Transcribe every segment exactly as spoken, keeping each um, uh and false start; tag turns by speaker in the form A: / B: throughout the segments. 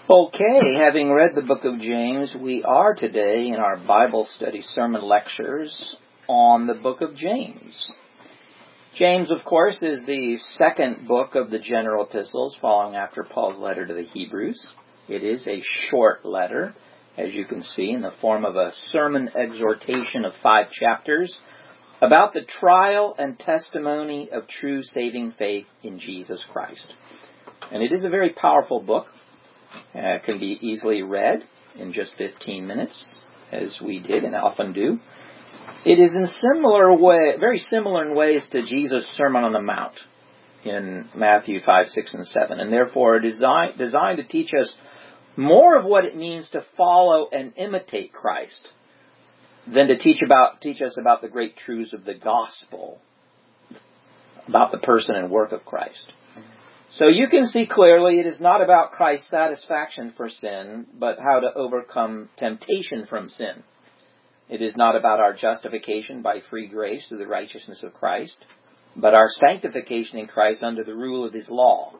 A: Okay, having read the book of James, we are today in our Bible study sermon lectures on the book of James. James, of course, is the second book of the general epistles, following after Paul's letter to the Hebrews. It is a short letter, as you can see, in the form of a sermon exhortation of five chapters about the trial and testimony of true saving faith in Jesus Christ. And it is a very powerful book. Uh, it can be easily read in just fifteen minutes, as we did and often do. It is in similar way, very similar in ways to Jesus' Sermon on the Mount in Matthew five, six, and seven, and therefore designed, designed to teach us more of what it means to follow and imitate Christ than to teach about teach us about the great truths of the gospel, about the person and work of Christ. So you can see clearly it is not about Christ's satisfaction for sin, but how to overcome temptation from sin. It is not about our justification by free grace through the righteousness of Christ, but our sanctification in Christ under the rule of His law.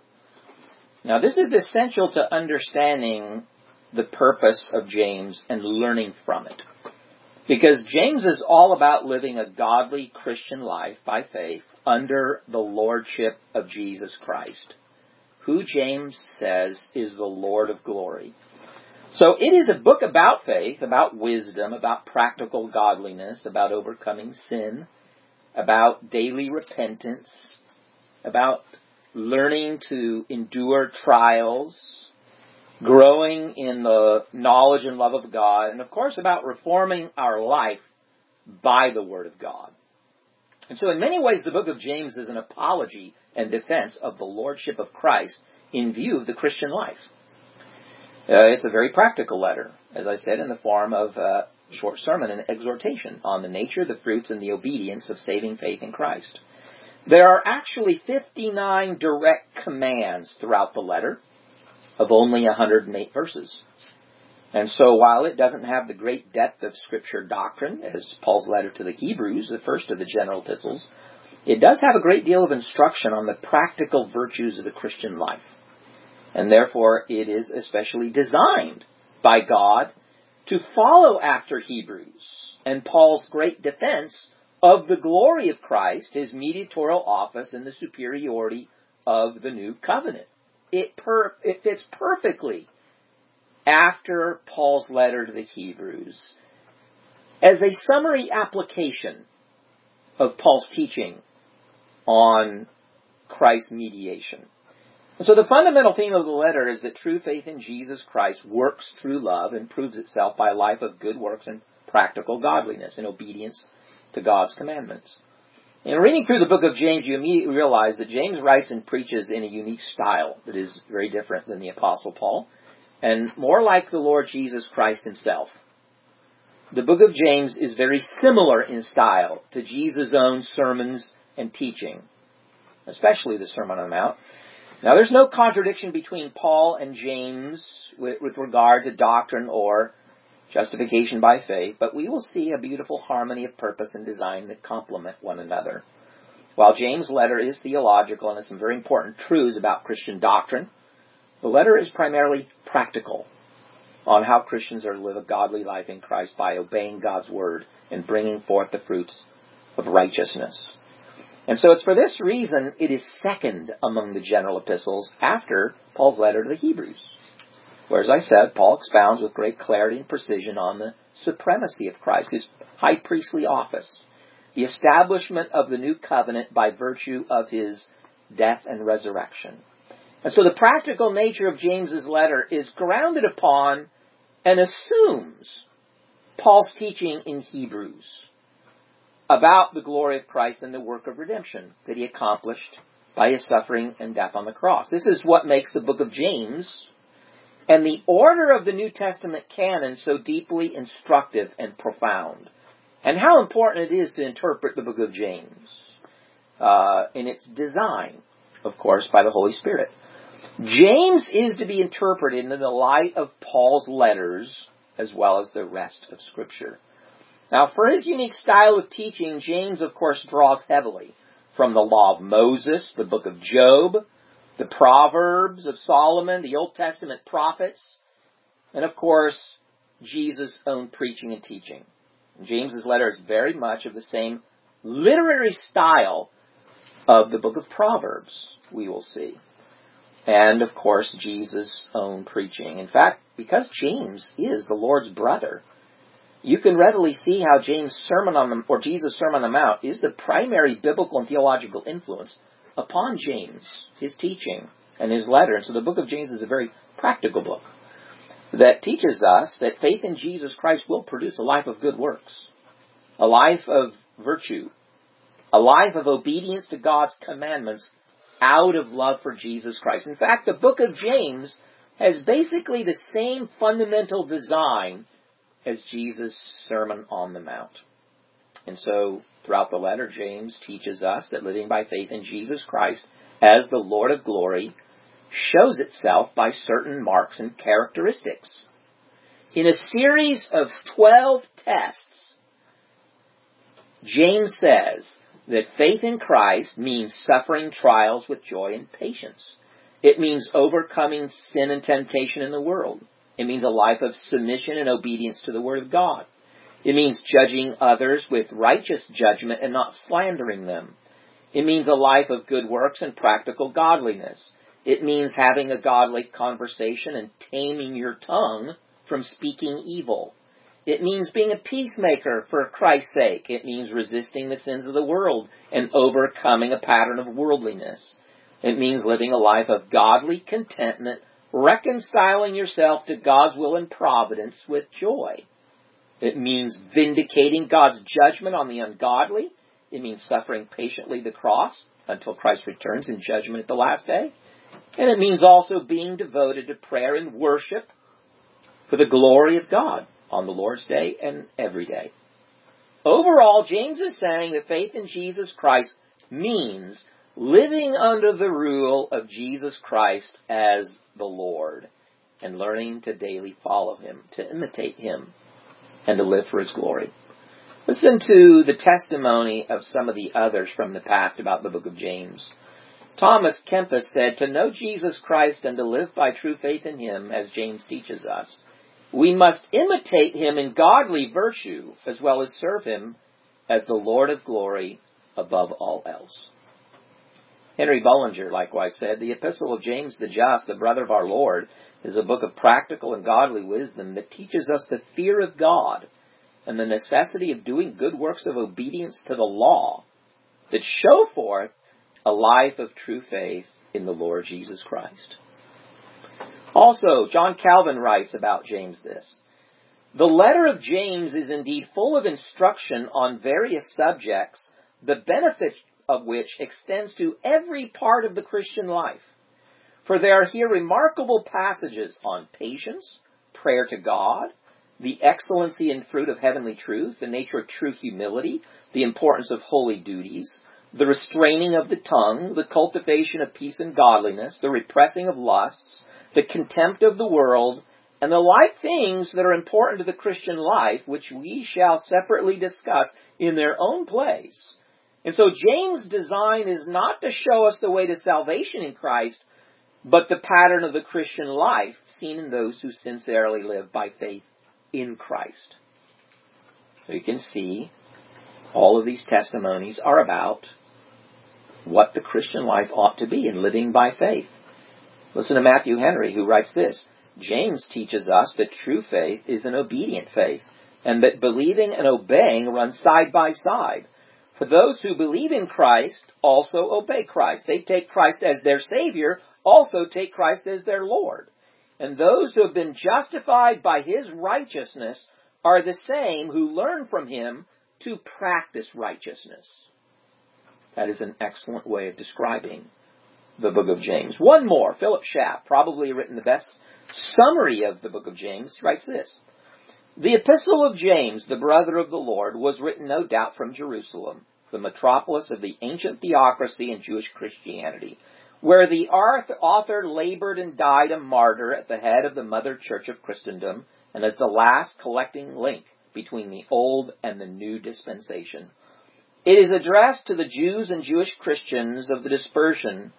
A: Now this is essential to understanding the purpose of James and learning from it. Because James is all about living a godly Christian life by faith under the lordship of Jesus Christ, who James says is the Lord of glory. So it is a book about faith, about wisdom, about practical godliness, about overcoming sin, about daily repentance, about learning to endure trials, growing in the knowledge and love of God, and of course about reforming our life by the Word of God. And so in many ways the book of James is an apology and defense of the Lordship of Christ in view of the Christian life. Uh, it's a very practical letter, as I said, in the form of a short sermon and exhortation on the nature, the fruits, and the obedience of saving faith in Christ. There are actually fifty-nine direct commands throughout the letter, of only one hundred eight verses. And so while it doesn't have the great depth of Scripture doctrine, as Paul's letter to the Hebrews, the first of the general epistles, it does have a great deal of instruction on the practical virtues of the Christian life. And therefore it is especially designed by God to follow after Hebrews and Paul's great defense of the glory of Christ, His mediatorial office, and the superiority of the new covenant. It, per, it fits perfectly after Paul's letter to the Hebrews as a summary application of Paul's teaching on Christ's mediation. And so the fundamental theme of the letter is that true faith in Jesus Christ works through love and proves itself by a life of good works and practical godliness in obedience to God's commandments. In reading through the book of James, you immediately realize that James writes and preaches in a unique style that is very different than the Apostle Paul, and more like the Lord Jesus Christ Himself. The book of James is very similar in style to Jesus' own sermons and teaching, especially the Sermon on the Mount. Now, there's no contradiction between Paul and James with, with regard to doctrine or justification by faith, but we will see a beautiful harmony of purpose and design that complement one another. While James' letter is theological and has some very important truths about Christian doctrine, the letter is primarily practical on how Christians are to live a godly life in Christ by obeying God's word and bringing forth the fruits of righteousness. And so it's for this reason it is second among the general epistles after Paul's letter to the Hebrews, where, as I said, Paul expounds with great clarity and precision on the supremacy of Christ, His high priestly office, the establishment of the new covenant by virtue of His death and resurrection. And so the practical nature of James's letter is grounded upon and assumes Paul's teaching in Hebrews about the glory of Christ and the work of redemption that He accomplished by His suffering and death on the cross. This is what makes the book of James and the order of the New Testament canon so deeply instructive and profound, and how important it is to interpret the book of James uh, in its design, of course, by the Holy Spirit. James is to be interpreted in the light of Paul's letters as well as the rest of Scripture. Now, for his unique style of teaching, James, of course, draws heavily from the law of Moses, the book of Job, the Proverbs of Solomon, the Old Testament prophets, and of course, Jesus' own preaching and teaching. James's letter is very much of the same literary style of the book of Proverbs, we will see. And, of course, Jesus' own preaching. In fact, because James is the Lord's brother, you can readily see how James' sermon on the, or Jesus' Sermon on the Mount is the primary biblical and theological influence upon James, his teaching, and his letter. And so the book of James is a very practical book that teaches us that faith in Jesus Christ will produce a life of good works, a life of virtue, a life of obedience to God's commandments out of love for Jesus Christ. In fact, the book of James has basically the same fundamental design as Jesus' Sermon on the Mount. And so, throughout the letter, James teaches us that living by faith in Jesus Christ as the Lord of glory shows itself by certain marks and characteristics. In a series of twelve tests, James says that faith in Christ means suffering trials with joy and patience. It means overcoming sin and temptation in the world. It means a life of submission and obedience to the Word of God. It means judging others with righteous judgment and not slandering them. It means a life of good works and practical godliness. It means having a godly conversation and taming your tongue from speaking evil. It means being a peacemaker for Christ's sake. It means resisting the sins of the world and overcoming a pattern of worldliness. It means living a life of godly contentment, reconciling yourself to God's will and providence with joy. It means vindicating God's judgment on the ungodly. It means suffering patiently the cross until Christ returns in judgment at the last day. And it means also being devoted to prayer and worship for the glory of God on the Lord's day and every day. Overall, James is saying that faith in Jesus Christ means living under the rule of Jesus Christ as the Lord and learning to daily follow Him, to imitate Him, and to live for His glory. Listen to the testimony of some of the others from the past about the book of James. Thomas Kempis said, "To know Jesus Christ and to live by true faith in Him, as James teaches us, we must imitate Him in godly virtue as well as serve Him as the Lord of glory above all else." Henry Bullinger likewise said, "The Epistle of James the Just, the brother of our Lord, is a book of practical and godly wisdom that teaches us the fear of God and the necessity of doing good works of obedience to the law that show forth a life of true faith in the Lord Jesus Christ." Also, John Calvin writes about James this: "The letter of James is indeed full of instruction on various subjects, the benefit of which extends to every part of the Christian life. For there are here remarkable passages on patience, prayer to God, the excellency and fruit of heavenly truth, the nature of true humility, the importance of holy duties, the restraining of the tongue, the cultivation of peace and godliness, the repressing of lusts, the contempt of the world, and the like things that are important to the Christian life, which we shall separately discuss in their own place." And so James' design is not to show us the way to salvation in Christ, but the pattern of the Christian life seen in those who sincerely live by faith in Christ. So you can see all of these testimonies are about what the Christian life ought to be in living by faith. Listen to Matthew Henry, who writes this: "James teaches us that true faith is an obedient faith, and that believing and obeying run side by side. For those who believe in Christ also obey Christ. They take Christ as their Savior, also take Christ as their Lord. And those who have been justified by His righteousness are the same who learn from Him to practice righteousness." That is an excellent way of describing the book of James. One more, Philip Schaff, probably written the best summary of the book of James, writes this: "The Epistle of James, the brother of the Lord, was written no doubt from Jerusalem, the metropolis of the ancient theocracy and Jewish Christianity, where the author labored and died a martyr at the head of the mother church of Christendom and as the last collecting link between the old and the new dispensation. It is addressed to the Jews and Jewish Christians of the dispersion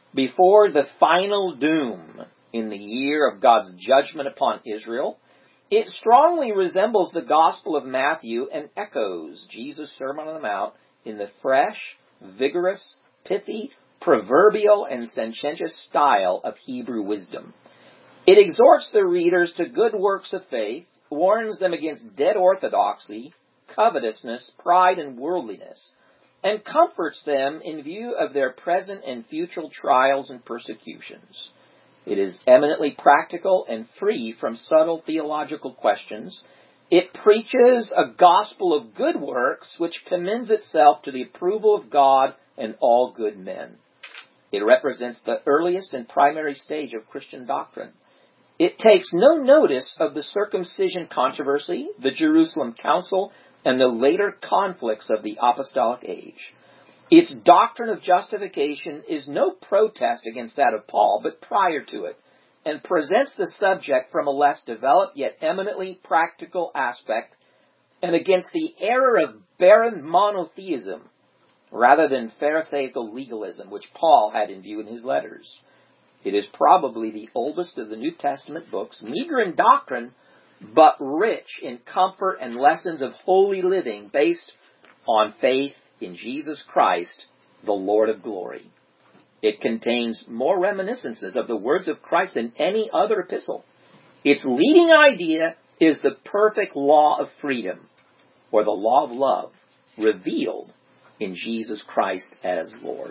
A: Before the final doom in the year of God's judgment upon Israel, it strongly resembles the Gospel of Matthew and echoes Jesus' Sermon on the Mount in the fresh, vigorous, pithy, proverbial, and sententious style of Hebrew wisdom. It exhorts the readers to good works of faith, warns them against dead orthodoxy, covetousness, pride, and worldliness, and comforts them in view of their present and future trials and persecutions. It is eminently practical and free from subtle theological questions. It preaches a gospel of good works which commends itself to the approval of God and all good men. It represents the earliest and primary stage of Christian doctrine. It takes no notice of the circumcision controversy, the Jerusalem Council, and the later conflicts of the apostolic age. Its doctrine of justification is no protest against that of Paul, but prior to it, and presents the subject from a less developed yet eminently practical aspect, and against the error of barren monotheism, rather than Pharisaical legalism, which Paul had in view in his letters. It is probably the oldest of the New Testament books, meager in doctrine, but rich in comfort and lessons of holy living based on faith in Jesus Christ, the Lord of glory. It contains more reminiscences of the words of Christ than any other epistle. Its leading idea is the perfect law of freedom, or the law of love, revealed in Jesus Christ as Lord.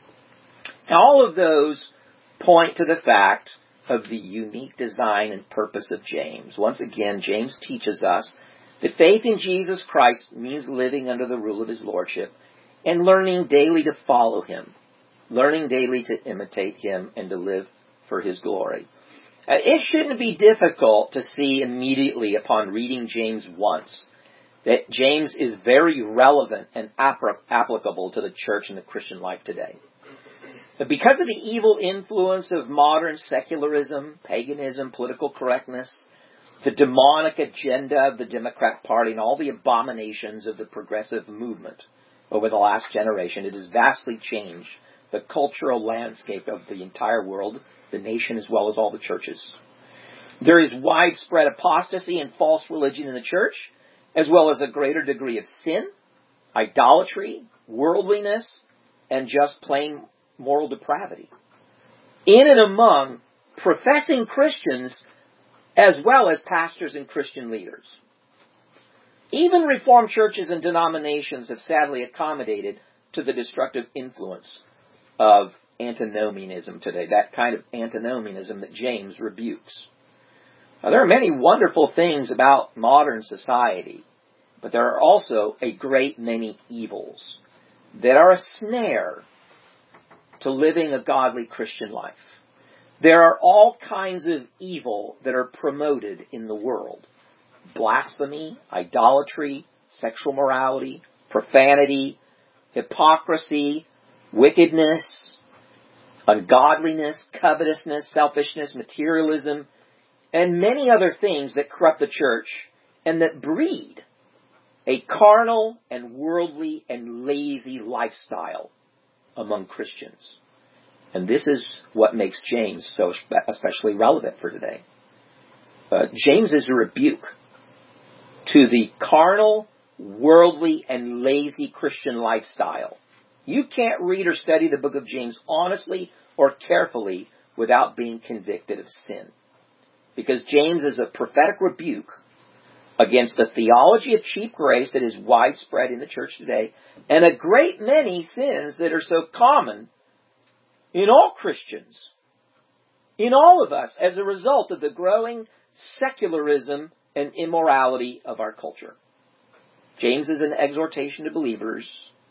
A: Now, all of those point to the fact of the unique design and purpose of James. Once again, James teaches us that faith in Jesus Christ means living under the rule of his lordship and learning daily to follow him, learning daily to imitate him and to live for his glory. Uh, it shouldn't be difficult to see immediately upon reading James once that James is very relevant and ap- applicable to the church and the Christian life today. But because of the evil influence of modern secularism, paganism, political correctness, the demonic agenda of the Democrat Party, and all the abominations of the progressive movement over the last generation, it has vastly changed the cultural landscape of the entire world, the nation, as well as all the churches. There is widespread apostasy and false religion in the church, as well as a greater degree of sin, idolatry, worldliness, and just plain moral depravity in and among professing Christians as well as pastors and Christian leaders. Even Reformed churches and denominations have sadly accommodated to the destructive influence of antinomianism today, that kind of antinomianism that James rebukes. Now, there are many wonderful things about modern society, but there are also a great many evils that are a snare to living a godly Christian life. There are all kinds of evil that are promoted in the world. Blasphemy, idolatry, sexual morality, profanity, hypocrisy, wickedness, ungodliness, covetousness, selfishness, materialism, and many other things that corrupt the church and that breed a carnal and worldly and lazy lifestyle among Christians. And this is what makes James so especially relevant for today. Uh, James is a rebuke to the carnal, worldly, and lazy Christian lifestyle. You can't read or study the book of James honestly or carefully without being convicted of sin. Because James is a prophetic rebuke against the theology of cheap grace that is widespread in the church today, and a great many sins that are so common in all Christians, in all of us, as a result of the growing secularism and immorality of our culture. James is an exhortation to believers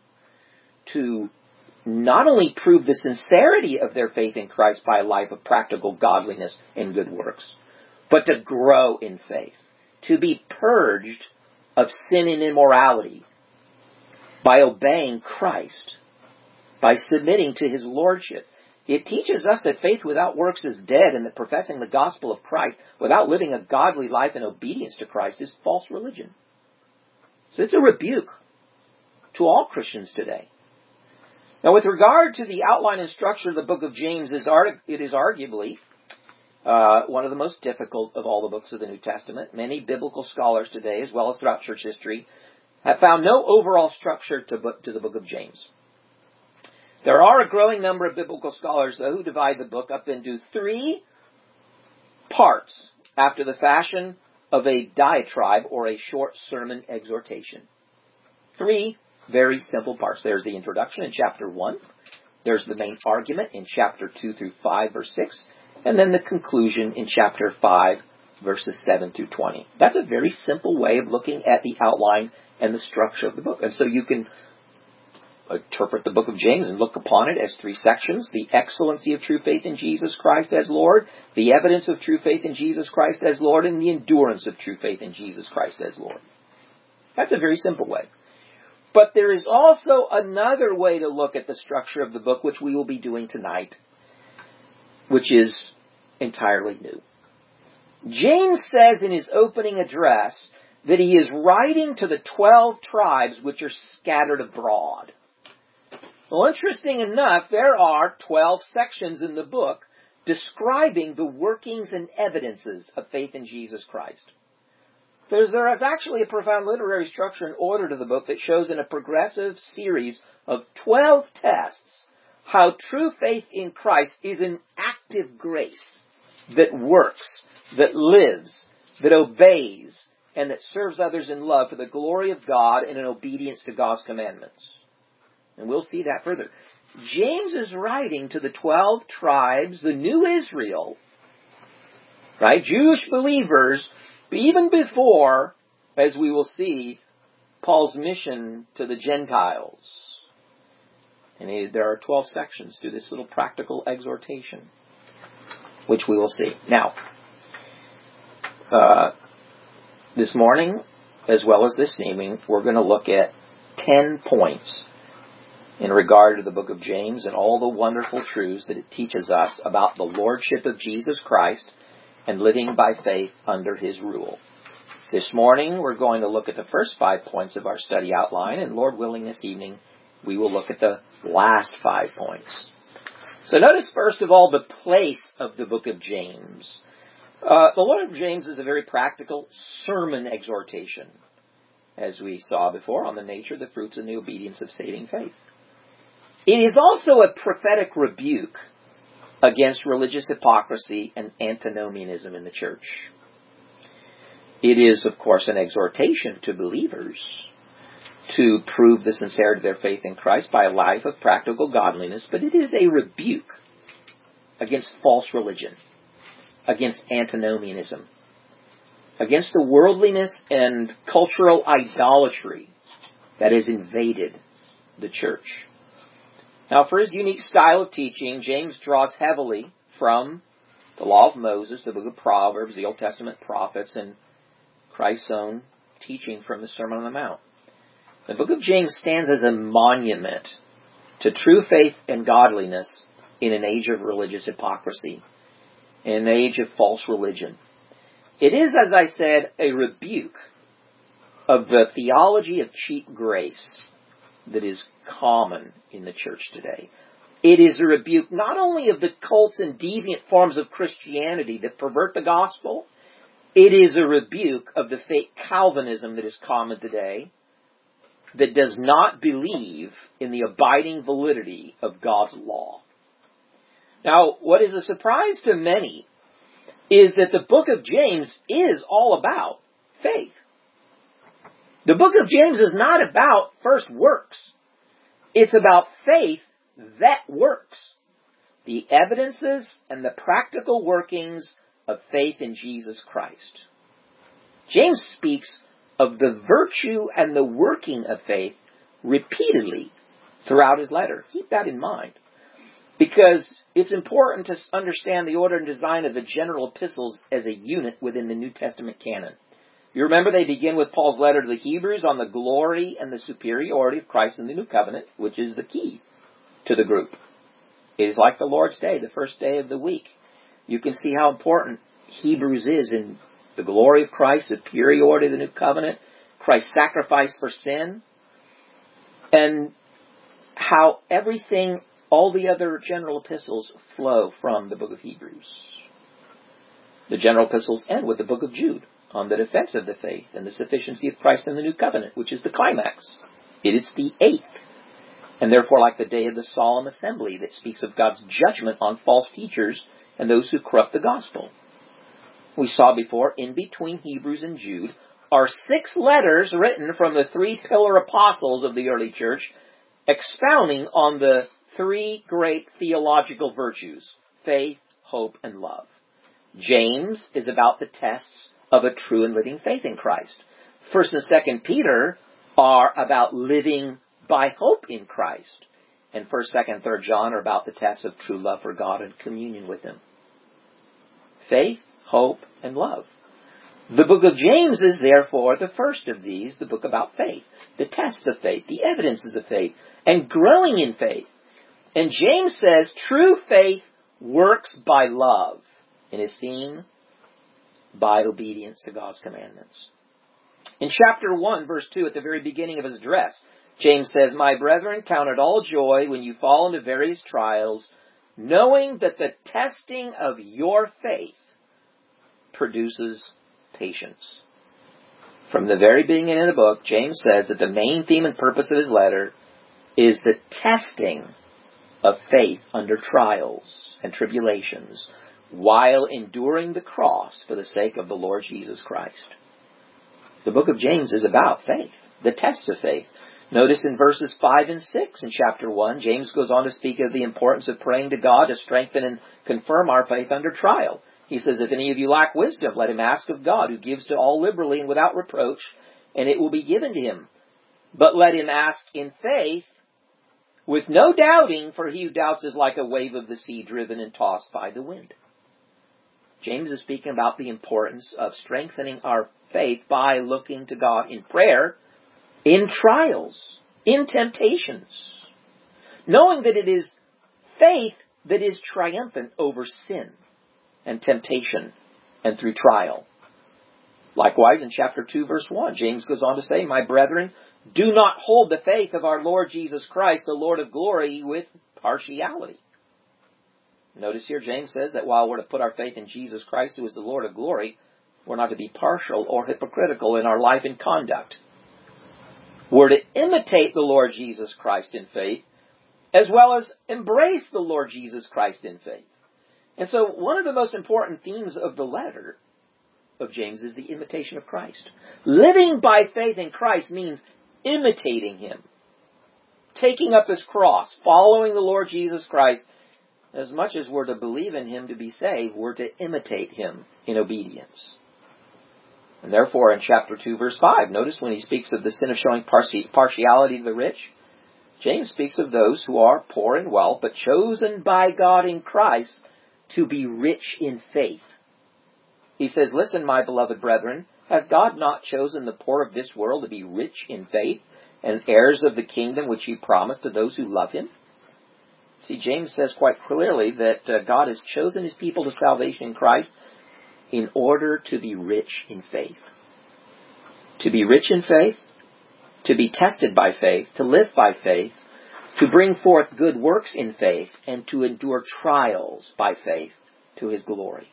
A: to not only prove the sincerity of their faith in Christ by a life of practical godliness and good works, but to grow in faith, to be purged of sin and immorality by obeying Christ, by submitting to his lordship. It teaches us that faith without works is dead, and that professing the gospel of Christ without living a godly life in obedience to Christ is false religion. So it's a rebuke to all Christians today. Now, with regard to the outline and structure of the book of James, it is arguably uh, one of the most difficult of all the books of the New Testament. Many biblical scholars today, as well as throughout church history, have found no overall structure to, book, to the book of James. There are a growing number of biblical scholars, though, who divide the book up into three parts after the fashion of a diatribe or a short sermon exhortation. Three very simple parts. There's the introduction in chapter one. There's the main argument in chapter two through five, verse six. And then the conclusion in chapter five, verses seven through twenty. That's a very simple way of looking at the outline and the structure of the book. And so you can interpret the book of James and look upon it as three sections: the excellency of true faith in Jesus Christ as Lord, the evidence of true faith in Jesus Christ as Lord, and the endurance of true faith in Jesus Christ as Lord. That's a very simple way. But there is also another way to look at the structure of the book, which we will be doing tonight, which is entirely new. James says in his opening address that he is writing to the twelve tribes which are scattered abroad. Well, interesting enough, there are twelve sections in the book describing the workings and evidences of faith in Jesus Christ. There's, there is actually a profound literary structure and order to the book that shows in a progressive series of twelve tests how true faith in Christ is an active grace that works, that lives, that obeys, and that serves others in love for the glory of God and in obedience to God's commandments. And we'll see that further. James is writing to the twelve tribes, the new Israel, right? Jewish believers, even before, as we will see, Paul's mission to the Gentiles. And he, there are twelve sections to this little practical exhortation, which we will see. Now, uh, this morning, as well as this evening, we're going to look at ten points in regard to the book of James and all the wonderful truths that it teaches us about the lordship of Jesus Christ and living by faith under his rule. This morning, we're going to look at the first five points of our study outline, and Lord willing, this evening, we will look at the last five points. So notice, first of all, the place of the book of James. Uh, the letter of James is a very practical sermon exhortation, as we saw before, on the nature, the fruits, and the obedience of saving faith. It is also a prophetic rebuke against religious hypocrisy and antinomianism in the church. It is, of course, an exhortation to believers to prove the sincerity of their faith in Christ by a life of practical godliness, but it is a rebuke against false religion, against antinomianism, against the worldliness and cultural idolatry that has invaded the church. Now, for his unique style of teaching, James draws heavily from the law of Moses, the book of Proverbs, the Old Testament prophets, and Christ's own teaching from the Sermon on the Mount. The book of James stands as a monument to true faith and godliness in an age of religious hypocrisy, in an age of false religion. It is, as I said, a rebuke of the theology of cheap grace that is common in the church today. It is a rebuke not only of the cults and deviant forms of Christianity that pervert the gospel, it is a rebuke of the fake Calvinism that is common today, that does not believe in the abiding validity of God's law. Now, what is a surprise to many is that the book of James is all about faith. The book of James is not about first works. It's about faith that works. The evidences and the practical workings of faith in Jesus Christ. James speaks of the virtue and the working of faith repeatedly throughout his letter. Keep that in mind, because it's important to understand the order and design of the general epistles as a unit within the New Testament canon. You remember they begin with Paul's letter to the Hebrews on the glory and the superiority of Christ in the New Covenant, which is the key to the group. It is like the Lord's Day, the first day of the week. You can see how important Hebrews is in the glory of Christ, the superiority of the New Covenant, Christ's sacrifice for sin. And how everything, all the other general epistles flow from the book of Hebrews. The general epistles end with the book of Jude on the defense of the faith and the sufficiency of Christ in the new covenant, which is the climax. It is the eighth, and therefore like the day of the solemn assembly that speaks of God's judgment on false teachers and those who corrupt the gospel. We saw before, in between Hebrews and Jude, are six letters written from the three pillar apostles of the early church, expounding on the three great theological virtues, faith, hope, and love. James is about the tests of a true and living faith in Christ. First and Second Peter are about living by hope in Christ. And First, Second, Third John are about the tests of true love for God and communion with Him. Faith, hope, and love. The book of James is therefore the first of these, the book about faith, the tests of faith, the evidences of faith, and growing in faith. And James says true faith works by love and is seen by obedience to God's commandments. In chapter one, verse two, at the very beginning of his address, James says, "My brethren, count it all joy when you fall into various trials, knowing that the testing of your faith produces patience." From the very beginning of the book, James says that the main theme and purpose of his letter is the testing of faith under trials and tribulations, while enduring the cross for the sake of the Lord Jesus Christ. The book of James is about faith, the test of faith. Notice in verses five and six in chapter one, James goes on to speak of the importance of praying to God to strengthen and confirm our faith under trial. He says, "If any of you lack wisdom, let him ask of God, who gives to all liberally and without reproach, and it will be given to him. But let him ask in faith, with no doubting, for he who doubts is like a wave of the sea driven and tossed by the wind." James is speaking about the importance of strengthening our faith by looking to God in prayer, in trials, in temptations, knowing that it is faith that is triumphant over sin and temptation and through trial. Likewise, in chapter two, verse one, James goes on to say, "My brethren, do not hold the faith of our Lord Jesus Christ, the Lord of glory, with partiality." Notice here, James says that while we're to put our faith in Jesus Christ, who is the Lord of glory, we're not to be partial or hypocritical in our life and conduct. We're to imitate the Lord Jesus Christ in faith, as well as embrace the Lord Jesus Christ in faith. And so one of the most important themes of the letter of James is the imitation of Christ. Living by faith in Christ means imitating Him, taking up His cross, following the Lord Jesus Christ. As much as we're to believe in Him to be saved, we're to imitate Him in obedience. And therefore, in chapter two, verse five, notice when he speaks of the sin of showing partiality to the rich, James speaks of those who are poor in wealth, but chosen by God in Christ to be rich in faith. He says, "Listen, my beloved brethren, has God not chosen the poor of this world to be rich in faith and heirs of the kingdom which He promised to those who love Him?" See, James says quite clearly that uh, God has chosen His people to salvation in Christ in order to be rich in faith. To be rich in faith, to be tested by faith, to live by faith, to bring forth good works in faith, and to endure trials by faith to His glory.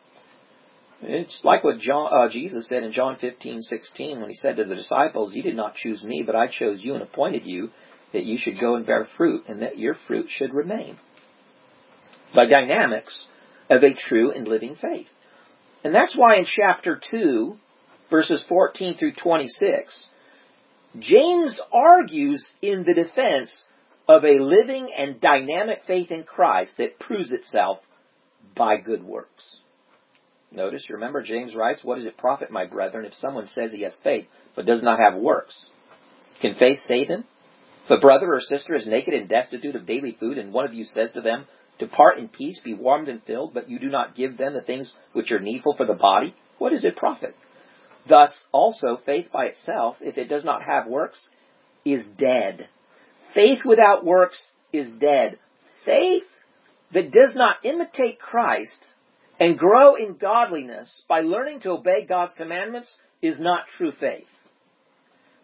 A: It's like what John, uh, Jesus said in John fifteen sixteen when He said to the disciples, "You did not choose me, but I chose you and appointed you that you should go and bear fruit, and that your fruit should remain." The dynamics of a true and living faith. And that's why in chapter two, verses fourteen through twenty-six, James argues in the defense of a living and dynamic faith in Christ that proves itself by good works. Notice, remember, James writes, "What does it profit, my brethren, if someone says he has faith, but does not have works? Can faith save him? If a brother or sister is naked and destitute of daily food, and one of you says to them, 'Depart in peace, be warmed and filled,' but you do not give them the things which are needful for the body, what does it profit? Thus also faith by itself, if it does not have works, is dead. Faith without works is dead." Faith that does not imitate Christ and grow in godliness by learning to obey God's commandments is not true faith.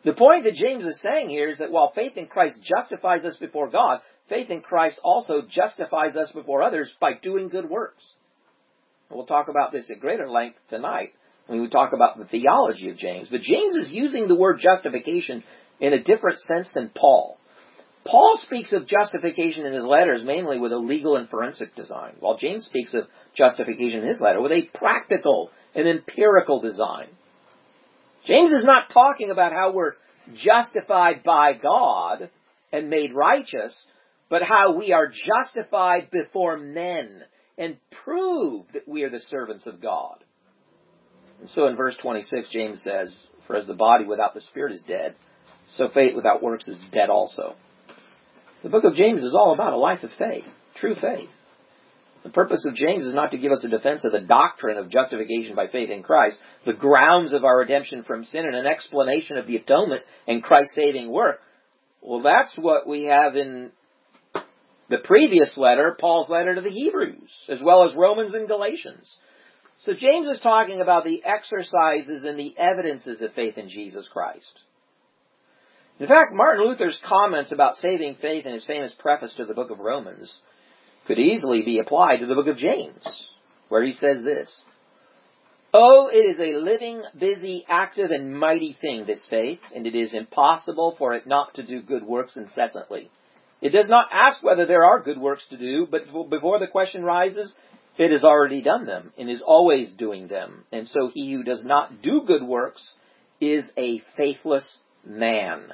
A: The point that James is saying here is that while faith in Christ justifies us before God, faith in Christ also justifies us before others by doing good works. And we'll talk about this at greater length tonight when we talk about the theology of James. But James is using the word justification in a different sense than Paul. Paul speaks of justification in his letters mainly with a legal and forensic design, while James speaks of justification in his letter with a practical and empirical design. James is not talking about how we're justified by God and made righteous, but how we are justified before men and prove that we are the servants of God. And so in verse twenty-six, James says, "For as the body without the spirit is dead, so faith without works is dead also." The book of James is all about a life of faith, true faith. The purpose of James is not to give us a defense of the doctrine of justification by faith in Christ, the grounds of our redemption from sin, and an explanation of the atonement and Christ's saving work. Well, that's what we have in the previous letter, Paul's letter to the Hebrews, as well as Romans and Galatians. So James is talking about the exercises and the evidences of faith in Jesus Christ. In fact, Martin Luther's comments about saving faith in his famous preface to the book of Romans could easily be applied to the book of James, where he says this: "Oh, it is a living, busy, active, and mighty thing, this faith, and it is impossible for it not to do good works incessantly. It does not ask whether there are good works to do, but before the question rises, it has already done them, and is always doing them. And so he who does not do good works is a faithless man."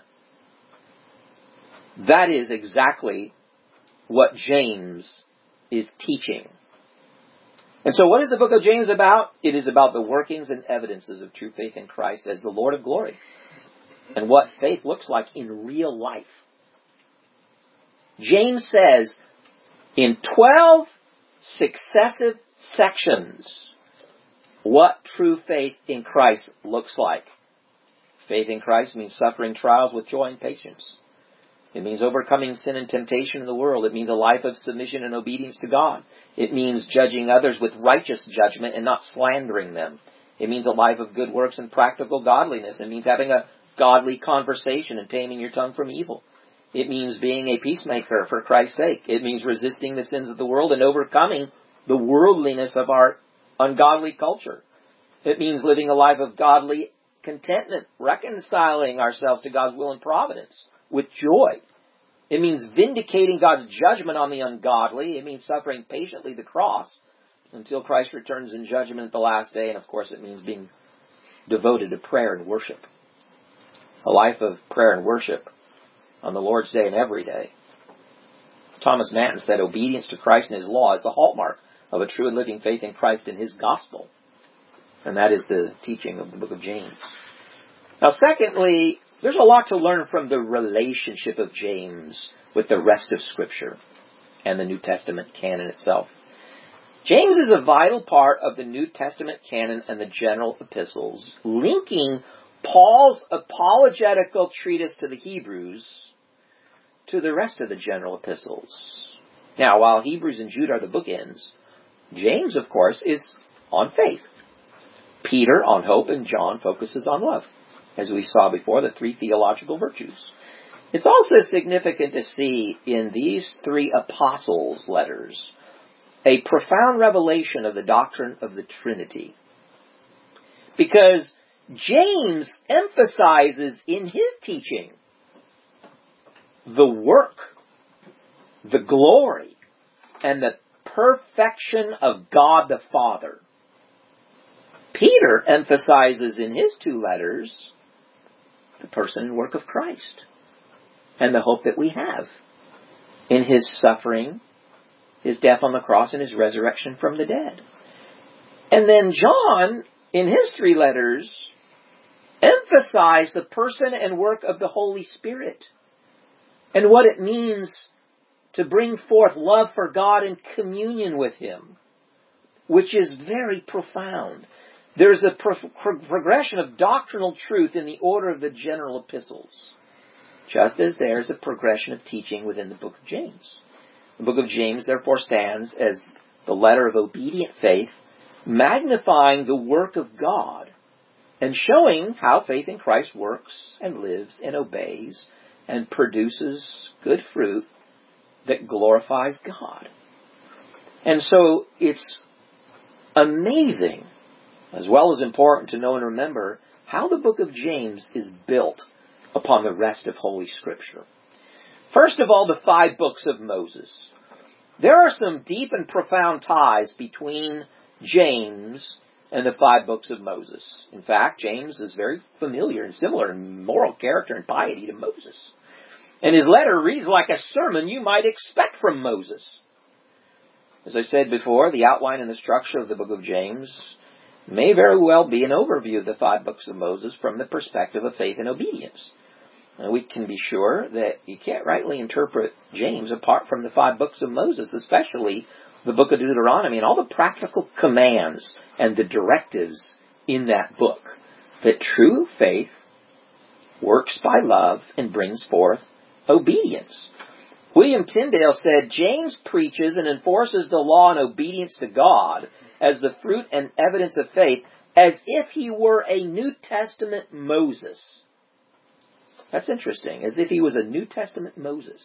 A: That is exactly what James is teaching. And so what is the book of James about? It is about the workings and evidences of true faith in Christ as the Lord of glory, and what faith looks like in real life. James says in twelve successive sections what true faith in Christ looks like. Faith in Christ means suffering trials with joy and patience. It means overcoming sin and temptation in the world. It means a life of submission and obedience to God. It means judging others with righteous judgment and not slandering them. It means a life of good works and practical godliness. It means having a godly conversation and taming your tongue from evil. It means being a peacemaker for Christ's sake. It means resisting the sins of the world and overcoming the worldliness of our ungodly culture. It means living a life of godly contentment, reconciling ourselves to God's will and providence with joy. It means vindicating God's judgment on the ungodly. It means suffering patiently the cross until Christ returns in judgment at the last day. And of course it means being devoted to prayer and worship. A life of prayer and worship on the Lord's day and every day. Thomas Manton said, "Obedience to Christ and His law is the hallmark of a true and living faith in Christ and His gospel." And that is the teaching of the book of James. Now secondly, there's a lot to learn from the relationship of James with the rest of Scripture and the New Testament canon itself. James is a vital part of the New Testament canon and the general epistles, linking Paul's apologetical treatise to the Hebrews to the rest of the general epistles. Now, while Hebrews and Jude are the bookends, James, of course, is on faith. Peter on hope, and John focuses on love, as we saw before, the three theological virtues. It's also significant to see in these three apostles' letters a profound revelation of the doctrine of the Trinity. Because James emphasizes in his teaching the work, the glory, and the perfection of God the Father. Peter emphasizes in his two letters the person and work of Christ and the hope that we have in His suffering, His death on the cross, and His resurrection from the dead. And then John, in his three letters, emphasized the person and work of the Holy Spirit and what it means to bring forth love for God and communion with Him, which is very profound. There's a pro- pro- progression of doctrinal truth in the order of the general epistles, just as there's a progression of teaching within the book of James. The book of James, therefore, stands as the letter of obedient faith, magnifying the work of God and showing how faith in Christ works and lives and obeys and produces good fruit that glorifies God. And so it's amazing, as well as important to know and remember, how the book of James is built upon the rest of Holy Scripture. First of all, the five books of Moses. There are some deep and profound ties between James and the five books of Moses. In fact, James is very familiar and similar in moral character and piety to Moses. And his letter reads like a sermon you might expect from Moses. As I said before, the outline and the structure of the book of James may very well be an overview of the five books of Moses from the perspective of faith and obedience. And we can be sure that you can't rightly interpret James apart from the five books of Moses, especially the book of Deuteronomy and all the practical commands and the directives in that book. That true faith works by love and brings forth obedience. William Tyndale said, James preaches and enforces the law and obedience to God as the fruit and evidence of faith, as if he were a New Testament Moses. That's interesting, as if he was a New Testament Moses.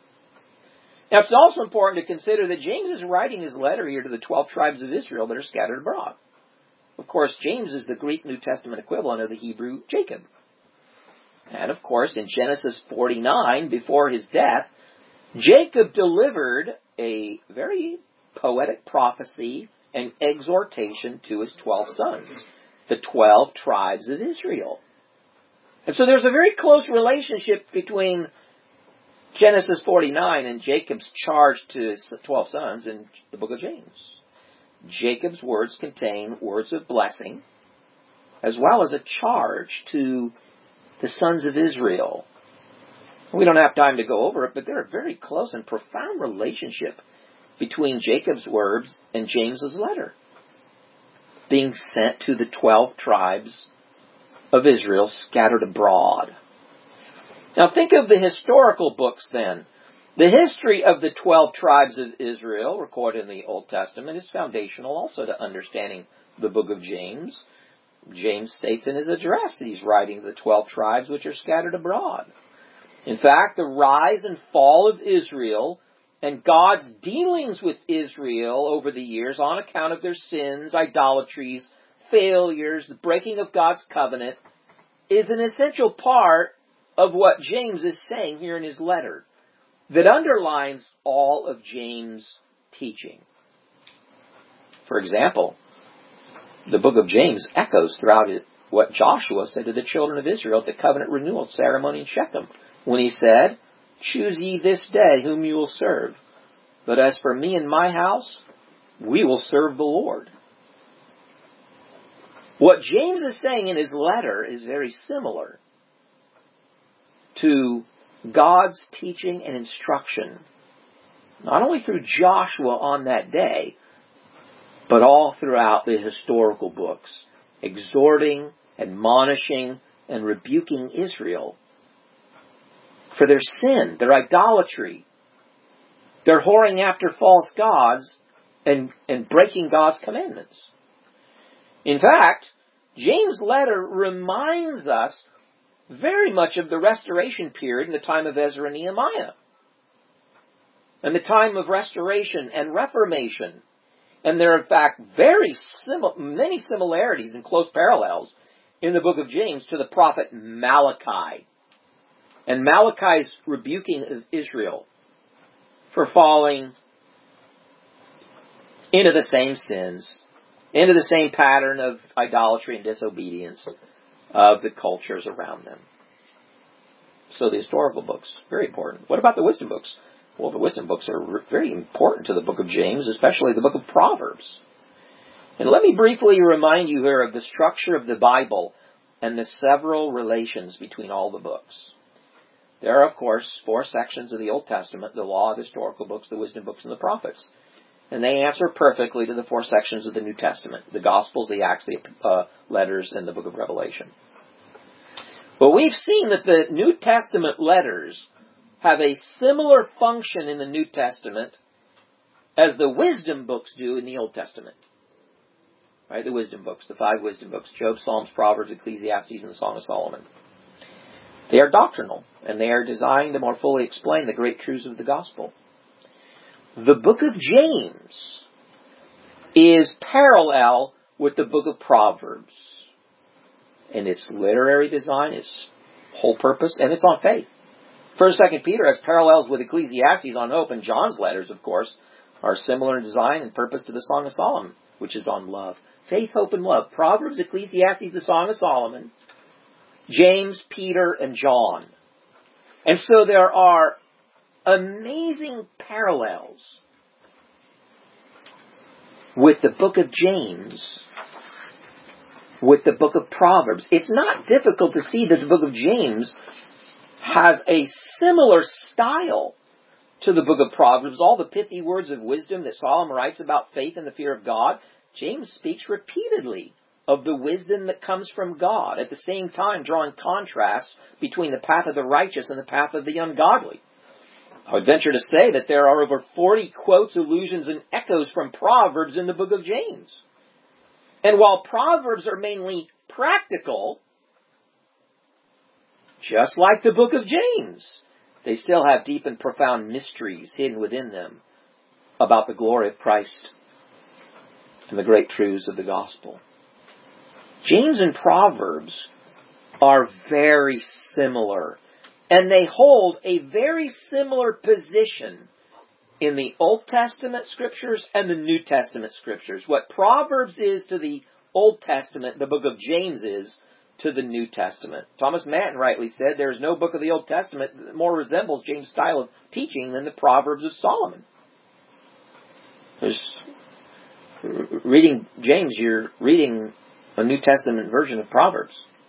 A: Now, it's also important to consider that James is writing his letter here to the twelve tribes of Israel that are scattered abroad. Of course, James is the Greek New Testament equivalent of the Hebrew Jacob. And of course, in Genesis forty-nine, before his death, Jacob delivered a very poetic prophecy and exhortation to his twelve sons, the twelve tribes of Israel. And so there's a very close relationship between Genesis forty-nine and Jacob's charge to his twelve sons in the book of James. Jacob's words contain words of blessing, as well as a charge to the sons of Israel. We don't have time to go over it, but there's a very close and profound relationship between Jacob's words and James's letter, being sent to the twelve tribes of Israel scattered abroad. Now think of the historical books then. The history of the twelve tribes of Israel, recorded in the Old Testament, is foundational also to understanding the book of James. James states in his address that he's writing the twelve tribes which are scattered abroad. In fact, the rise and fall of Israel and God's dealings with Israel over the years on account of their sins, idolatries, failures, the breaking of God's covenant, is an essential part of what James is saying here in his letter that underlines all of James' teaching. For example, the book of James echoes throughout it what Joshua said to the children of Israel at the covenant renewal ceremony in Shechem, when he said, "Choose ye this day whom you will serve. But as for me and my house, we will serve the Lord." What James is saying in his letter is very similar to God's teaching and instruction, not only through Joshua on that day, but all throughout the historical books, exhorting, admonishing, and rebuking Israel for their sin, their idolatry, their whoring after false gods, and, and breaking God's commandments. In fact, James' letter reminds us very much of the restoration period in the time of Ezra and Nehemiah, and the time of restoration and reformation. And there are, in fact, very simi- many similarities and close parallels in the book of James to the prophet Malachi, and Malachi's rebuking of Israel for falling into the same sins, into the same pattern of idolatry and disobedience of the cultures around them. So the historical books, very important. What about the wisdom books? Well, the wisdom books are very important to the book of James, especially the book of Proverbs. And let me briefly remind you here of the structure of the Bible and the several relations between all the books. There are, of course, four sections of the Old Testament: the law, the historical books, the wisdom books, and the prophets. And they answer perfectly to the four sections of the New Testament: the Gospels, the Acts, the uh, letters, and the book of Revelation. But we've seen that the New Testament letters have a similar function in the New Testament as the wisdom books do in the Old Testament. Right? The wisdom books, the five wisdom books, Job, Psalms, Proverbs, Ecclesiastes, and the Song of Solomon. They are doctrinal, and they are designed to more fully explain the great truths of the gospel. The book of James is parallel with the book of Proverbs in its literary design, its whole purpose, and it's on faith. First, Second Peter has parallels with Ecclesiastes on hope, and John's letters, of course, are similar in design and purpose to the Song of Solomon, which is on love. Faith, hope, and love. Proverbs, Ecclesiastes, the Song of Solomon, James, Peter, and John. And so there are amazing parallels with the book of James, with the book of Proverbs. It's not difficult to see that the book of James has a similar style to the book of Proverbs. All the pithy words of wisdom that Solomon writes about faith and the fear of God, James speaks repeatedly of the wisdom that comes from God, at the same time drawing contrasts between the path of the righteous and the path of the ungodly. I would venture to say that there are over forty quotes, allusions, and echoes from Proverbs in the book of James. And while Proverbs are mainly practical, just like the book of James, they still have deep and profound mysteries hidden within them about the glory of Christ and the great truths of the gospel. James and Proverbs are very similar, and they hold a very similar position in the Old Testament scriptures and the New Testament scriptures. What Proverbs is to the Old Testament, the book of James is to the New Testament. Thomas Manton rightly said there is no book of the Old Testament that more resembles James' style of teaching than the Proverbs of Solomon. There's, reading James, you're reading a New Testament version of Proverbs.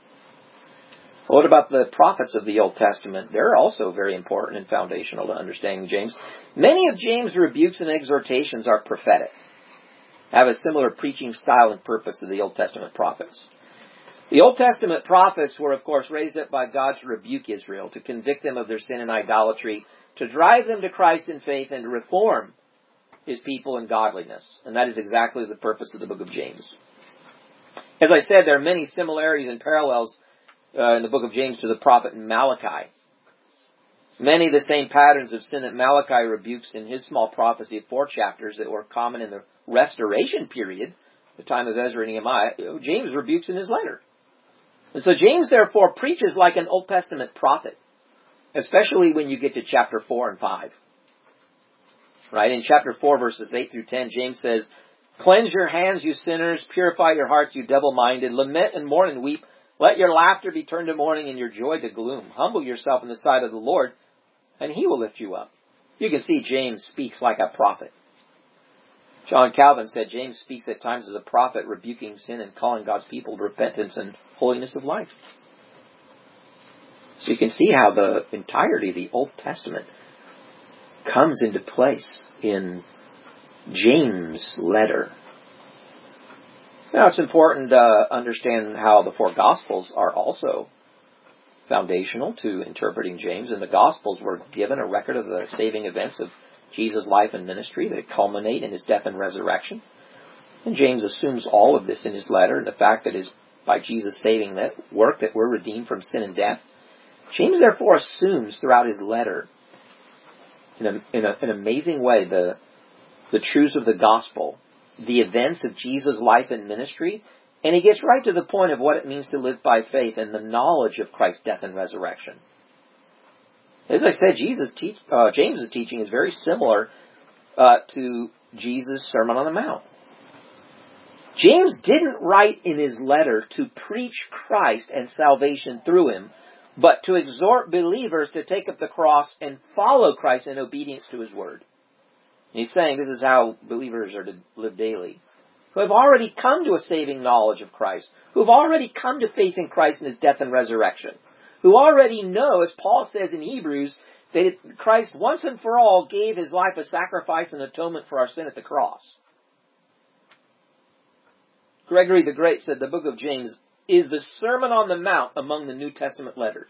A: What about the prophets of the Old Testament? They're also very important and foundational to understanding James. Many of James' rebukes and exhortations are prophetic, have a similar preaching style and purpose to the Old Testament prophets. The Old Testament prophets were, of course, raised up by God to rebuke Israel, to convict them of their sin and idolatry, to drive them to Christ in faith, and to reform His people in godliness. And that is exactly the purpose of the book of James. As I said, there are many similarities and parallels uh, in the book of James to the prophet Malachi. Many of the same patterns of sin that Malachi rebukes in his small prophecy of four chapters that were common in the restoration period, the time of Ezra and Nehemiah, James rebukes in his letter. And so James, therefore, preaches like an Old Testament prophet, especially when you get to chapter four and five. Right? In chapter four, verses eight through ten, James says, "Cleanse your hands, you sinners. Purify your hearts, you double-minded. Lament and mourn and weep. Let your laughter be turned to mourning and your joy to gloom. Humble yourself in the sight of the Lord, and He will lift you up." You can see James speaks like a prophet. John Calvin said James speaks at times as a prophet, rebuking sin and calling God's people to repentance and holiness of life. So you can see how the entirety of the Old Testament comes into place in James' letter. Now it's important to understand how the four Gospels are also foundational to interpreting James. And the Gospels were given a record of the saving events of Jesus' life and ministry that culminate in His death and resurrection. And James assumes all of this in his letter, and the fact that it is by Jesus' saving that work that we're redeemed from sin and death. James therefore assumes throughout his letter, in, a, in a, an amazing way, the, the truths of the gospel, the events of Jesus' life and ministry, and he gets right to the point of what it means to live by faith and the knowledge of Christ's death and resurrection. As I said, Jesus teach, uh, James' teaching is very similar uh, to Jesus' Sermon on the Mount. James didn't write in his letter to preach Christ and salvation through Him, but to exhort believers to take up the cross and follow Christ in obedience to His word. And he's saying this is how believers are to live daily, who have already come to a saving knowledge of Christ, who have already come to faith in Christ and His death and resurrection, who already know, as Paul says in Hebrews, that Christ once and for all gave His life a sacrifice and atonement for our sin at the cross. Gregory the Great said the book of James is the Sermon on the Mount among the New Testament letters.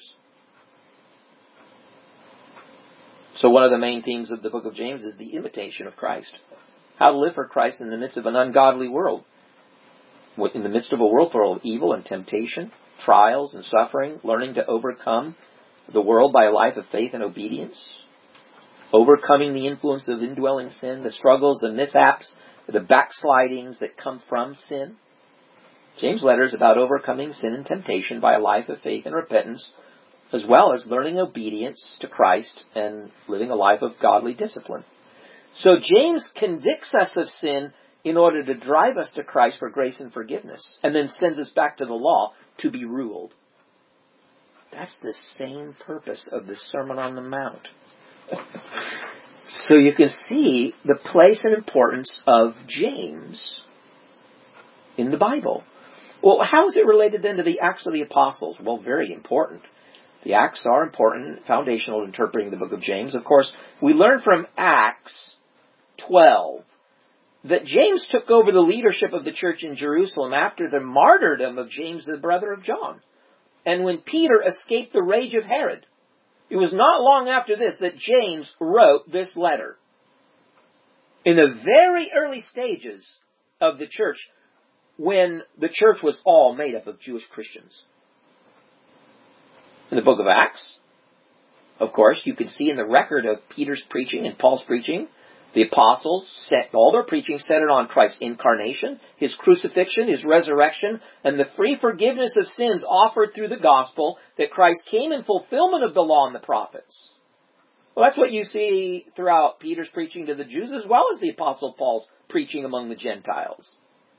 A: So one of the main themes of the book of James is the imitation of Christ. How to live for Christ in the midst of an ungodly world. in the midst of a world full of evil and temptation, trials and suffering, learning to overcome the world by a life of faith and obedience, overcoming the influence of indwelling sin, the struggles, the mishaps, the backslidings that come from sin. James' letter is about overcoming sin and temptation by a life of faith and repentance, as well as learning obedience to Christ and living a life of godly discipline. So James convicts us of sin in order to drive us to Christ for grace and forgiveness, and then sends us back to the law to be ruled. That's the same purpose of the Sermon on the Mount. So you can see the place and importance of James in the Bible. Well, how is it related then to the Acts of the Apostles? Well, very important. The Acts are important, foundational to interpreting the book of James. Of course, we learn from Acts twelve that James took over the leadership of the church in Jerusalem after the martyrdom of James, the brother of John, and when Peter escaped the rage of Herod. It was not long after this that James wrote this letter. In the very early stages of the church, when the church was all made up of Jewish Christians. In the book of Acts, of course, you can see in the record of Peter's preaching and Paul's preaching, the apostles set all their preaching centered on Christ's incarnation, His crucifixion, His resurrection, and the free forgiveness of sins offered through the gospel that Christ came in fulfillment of the law and the prophets. Well, that's what you see throughout Peter's preaching to the Jews as well as the apostle Paul's preaching among the Gentiles.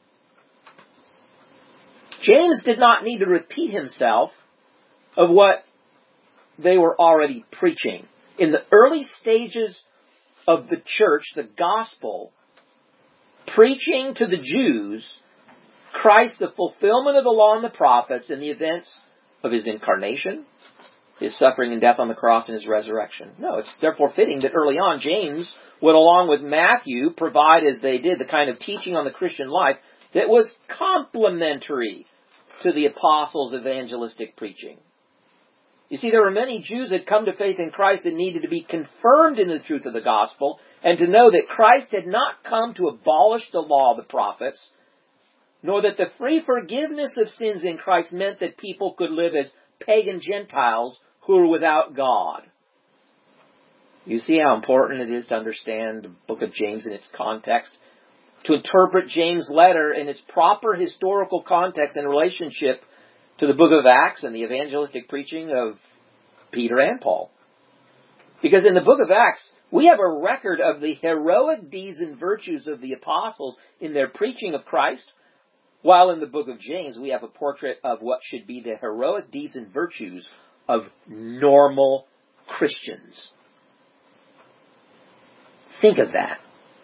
A: James did not need to repeat himself of what they were already preaching. In the early stages of the church, the gospel, preaching to the Jews Christ, the fulfillment of the law and the prophets, and the events of His incarnation, His suffering and death on the cross, and His resurrection. No, it's therefore fitting that early on James would, along with Matthew, provide, as they did, the kind of teaching on the Christian life that was complementary to the apostles' evangelistic preaching. You see, there were many Jews that had come to faith in Christ that needed to be confirmed in the truth of the gospel and to know that Christ had not come to abolish the law of the prophets, nor that the free forgiveness of sins in Christ meant that people could live as pagan Gentiles who were without God. You see how important it is to understand the book of James in its context, to interpret James' letter in its proper historical context and relationship to the book of Acts and the evangelistic preaching of Peter and Paul. Because in the book of Acts, we have a record of the heroic deeds and virtues of the apostles in their preaching of Christ, while in the book of James, we have a portrait of what should be the heroic deeds and virtues of normal Christians. Think of that.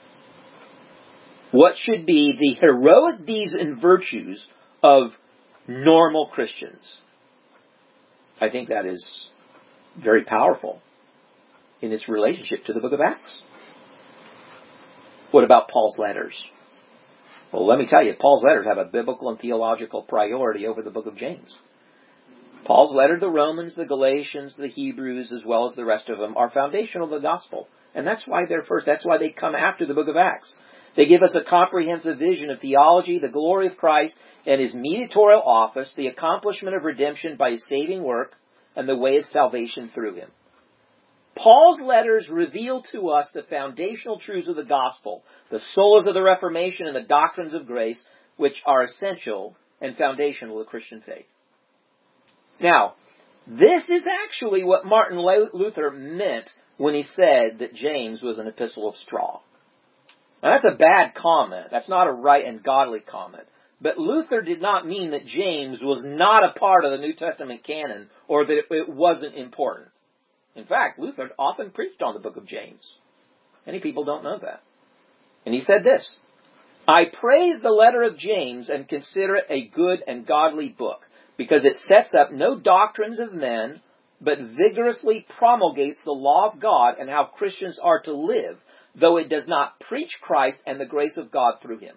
A: What should be the heroic deeds and virtues of normal Christians? I think that is very powerful in its relationship to the book of Acts. What about Paul's letters? Well, let me tell you, Paul's letters have a biblical and theological priority over the book of James. Paul's letter to the Romans, the Galatians, the Hebrews, as well as the rest of them, are foundational to the gospel. And that's why they're first. That's why they come after the book of Acts. They give us a comprehensive vision of theology, the glory of Christ, and His mediatorial office, the accomplishment of redemption by His saving work, and the way of salvation through Him. Paul's letters reveal to us the foundational truths of the gospel, the solas of the Reformation, and the doctrines of grace, which are essential and foundational to the Christian faith. Now, this is actually what Martin Luther meant when he said that James was an epistle of straw. Now, that's a bad comment. That's not a right and godly comment. But Luther did not mean that James was not a part of the New Testament canon or that it wasn't important. In fact, Luther often preached on the book of James. Many people don't know that. And he said this, "I praise the letter of James and consider it a good and godly book, because it sets up no doctrines of men, but vigorously promulgates the law of God and how Christians are to live, though it does not preach Christ and the grace of God through Him."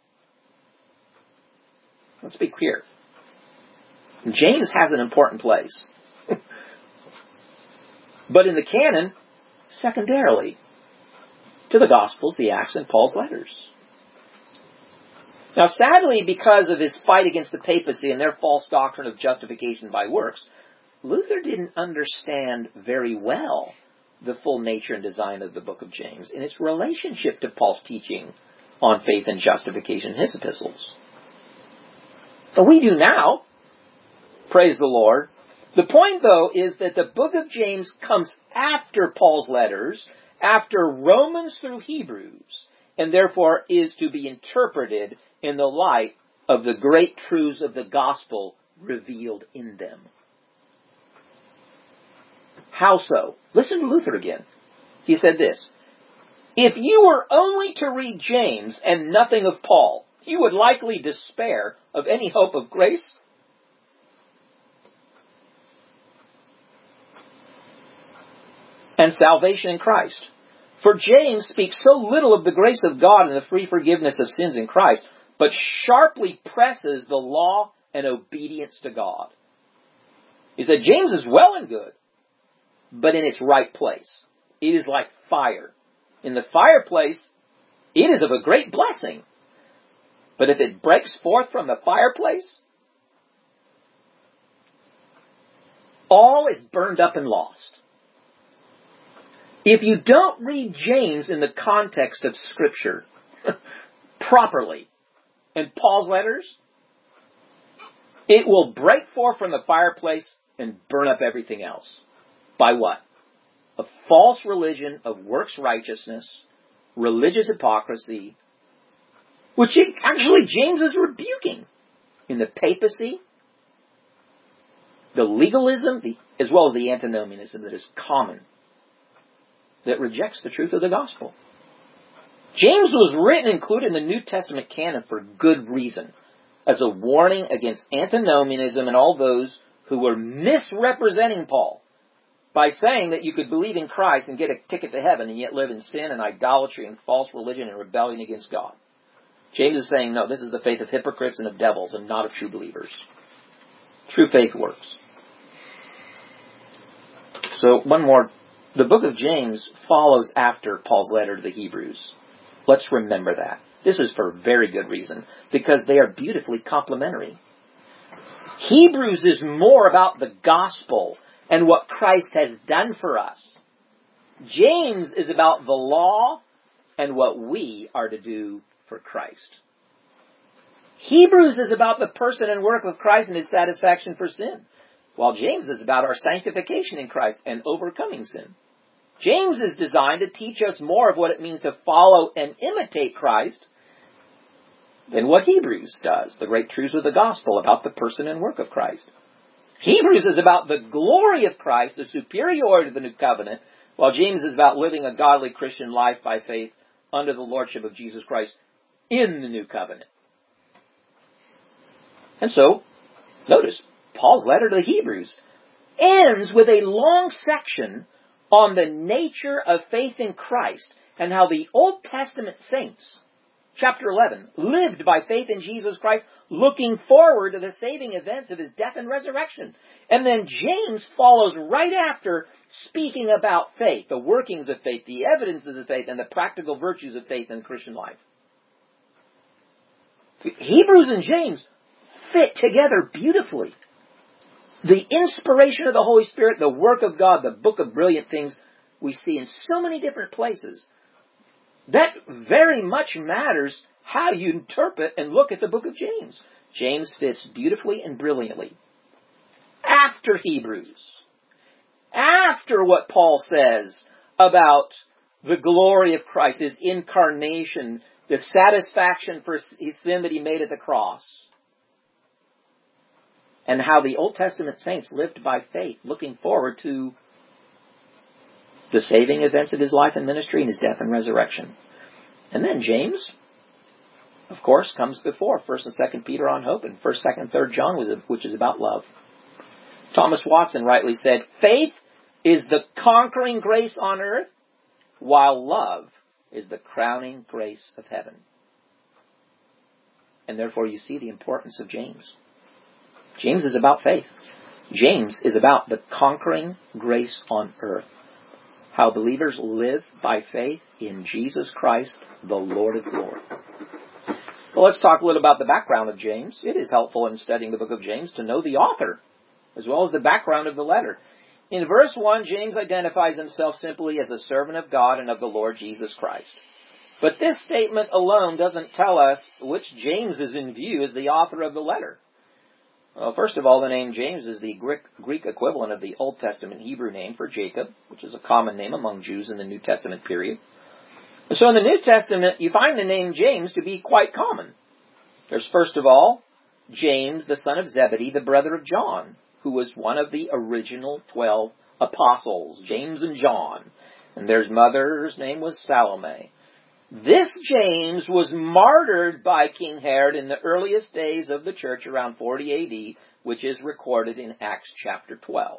A: Let's be clear. James has an important place. But in the canon, secondarily to the Gospels, the Acts, and Paul's letters. Now, sadly, because of his fight against the papacy and their false doctrine of justification by works, Luther didn't understand very well the full nature and design of the book of James and its relationship to Paul's teaching on faith and justification in his epistles. But we do now. Praise the Lord. The point, though, is that the book of James comes after Paul's letters, after Romans through Hebrews, and therefore is to be interpreted in the light of the great truths of the gospel revealed in them. How so? Listen to Luther again. He said this, "If you were only to read James and nothing of Paul, you would likely despair of any hope of grace and salvation in Christ. For James speaks so little of the grace of God and the free forgiveness of sins in Christ, but sharply presses the law and obedience to God." He said, James is well and good, but in its right place. It is like fire. In the fireplace, it is of a great blessing. But if it breaks forth from the fireplace, all is burned up and lost. If you don't read James in the context of Scripture properly, and Paul's letters, it will break forth from the fireplace and burn up everything else. By what? A false religion of works righteousness, religious hypocrisy, which it, actually James is rebuking in the papacy, the legalism, the, as well as the antinomianism that is common, that rejects the truth of the gospel. James was written and included in the New Testament canon for good reason, as a warning against antinomianism and all those who were misrepresenting Paul by saying that you could believe in Christ and get a ticket to heaven and yet live in sin and idolatry and false religion and rebellion against God. James is saying, no, this is the faith of hypocrites and of devils and not of true believers. True faith works. So, one more. The book of James follows after Paul's letter to the Hebrews. Let's remember that. This is for very good reason, because they are beautifully complementary. Hebrews is more about the gospel and what Christ has done for us. James is about the law and what we are to do for Christ. Hebrews is about the person and work of Christ and his satisfaction for sin, while James is about our sanctification in Christ and overcoming sin. James is designed to teach us more of what it means to follow and imitate Christ than what Hebrews does, the great truths of the gospel about the person and work of Christ. Hebrews is about the glory of Christ, the superiority of the new covenant, while James is about living a godly Christian life by faith under the lordship of Jesus Christ in the new covenant. And so, notice, Paul's letter to the Hebrews ends with a long section on the nature of faith in Christ and how the Old Testament saints, chapter eleven, lived by faith in Jesus Christ, looking forward to the saving events of his death and resurrection. And then James follows right after, speaking about faith, the workings of faith, the evidences of faith, and the practical virtues of faith in Christian life. Hebrews and James fit together beautifully. The inspiration of the Holy Spirit, the work of God, the book of brilliant things we see in so many different places. That very much matters how you interpret and look at the book of James. James fits beautifully and brilliantly after Hebrews, after what Paul says about the glory of Christ, his incarnation, the satisfaction for his sin that he made at the cross, and how the Old Testament saints lived by faith, looking forward to the saving events of his life and ministry and his death and resurrection. And then James, of course, comes before First and Second Peter on hope, and First, Second, Third John, which is about love. Thomas Watson rightly said, faith is the conquering grace on earth, while love is the crowning grace of heaven. And therefore you see the importance of James. James is about faith. James is about the conquering grace on earth. How believers live by faith in Jesus Christ, the Lord of glory. Well, let's talk a little about the background of James. It is helpful in studying the book of James to know the author, as well as the background of the letter. In verse one, James identifies himself simply as a servant of God and of the Lord Jesus Christ. But this statement alone doesn't tell us which James is in view as the author of the letter. Well, first of all, the name James is the Greek, Greek equivalent of the Old Testament Hebrew name for Jacob, which is a common name among Jews in the New Testament period. So in the New Testament, you find the name James to be quite common. There's first of all, James, the son of Zebedee, the brother of John, who was one of the original twelve apostles, James and John. And their mother's name was Salome. This James was martyred by King Herod in the earliest days of the church around forty A D, which is recorded in Acts chapter twelve.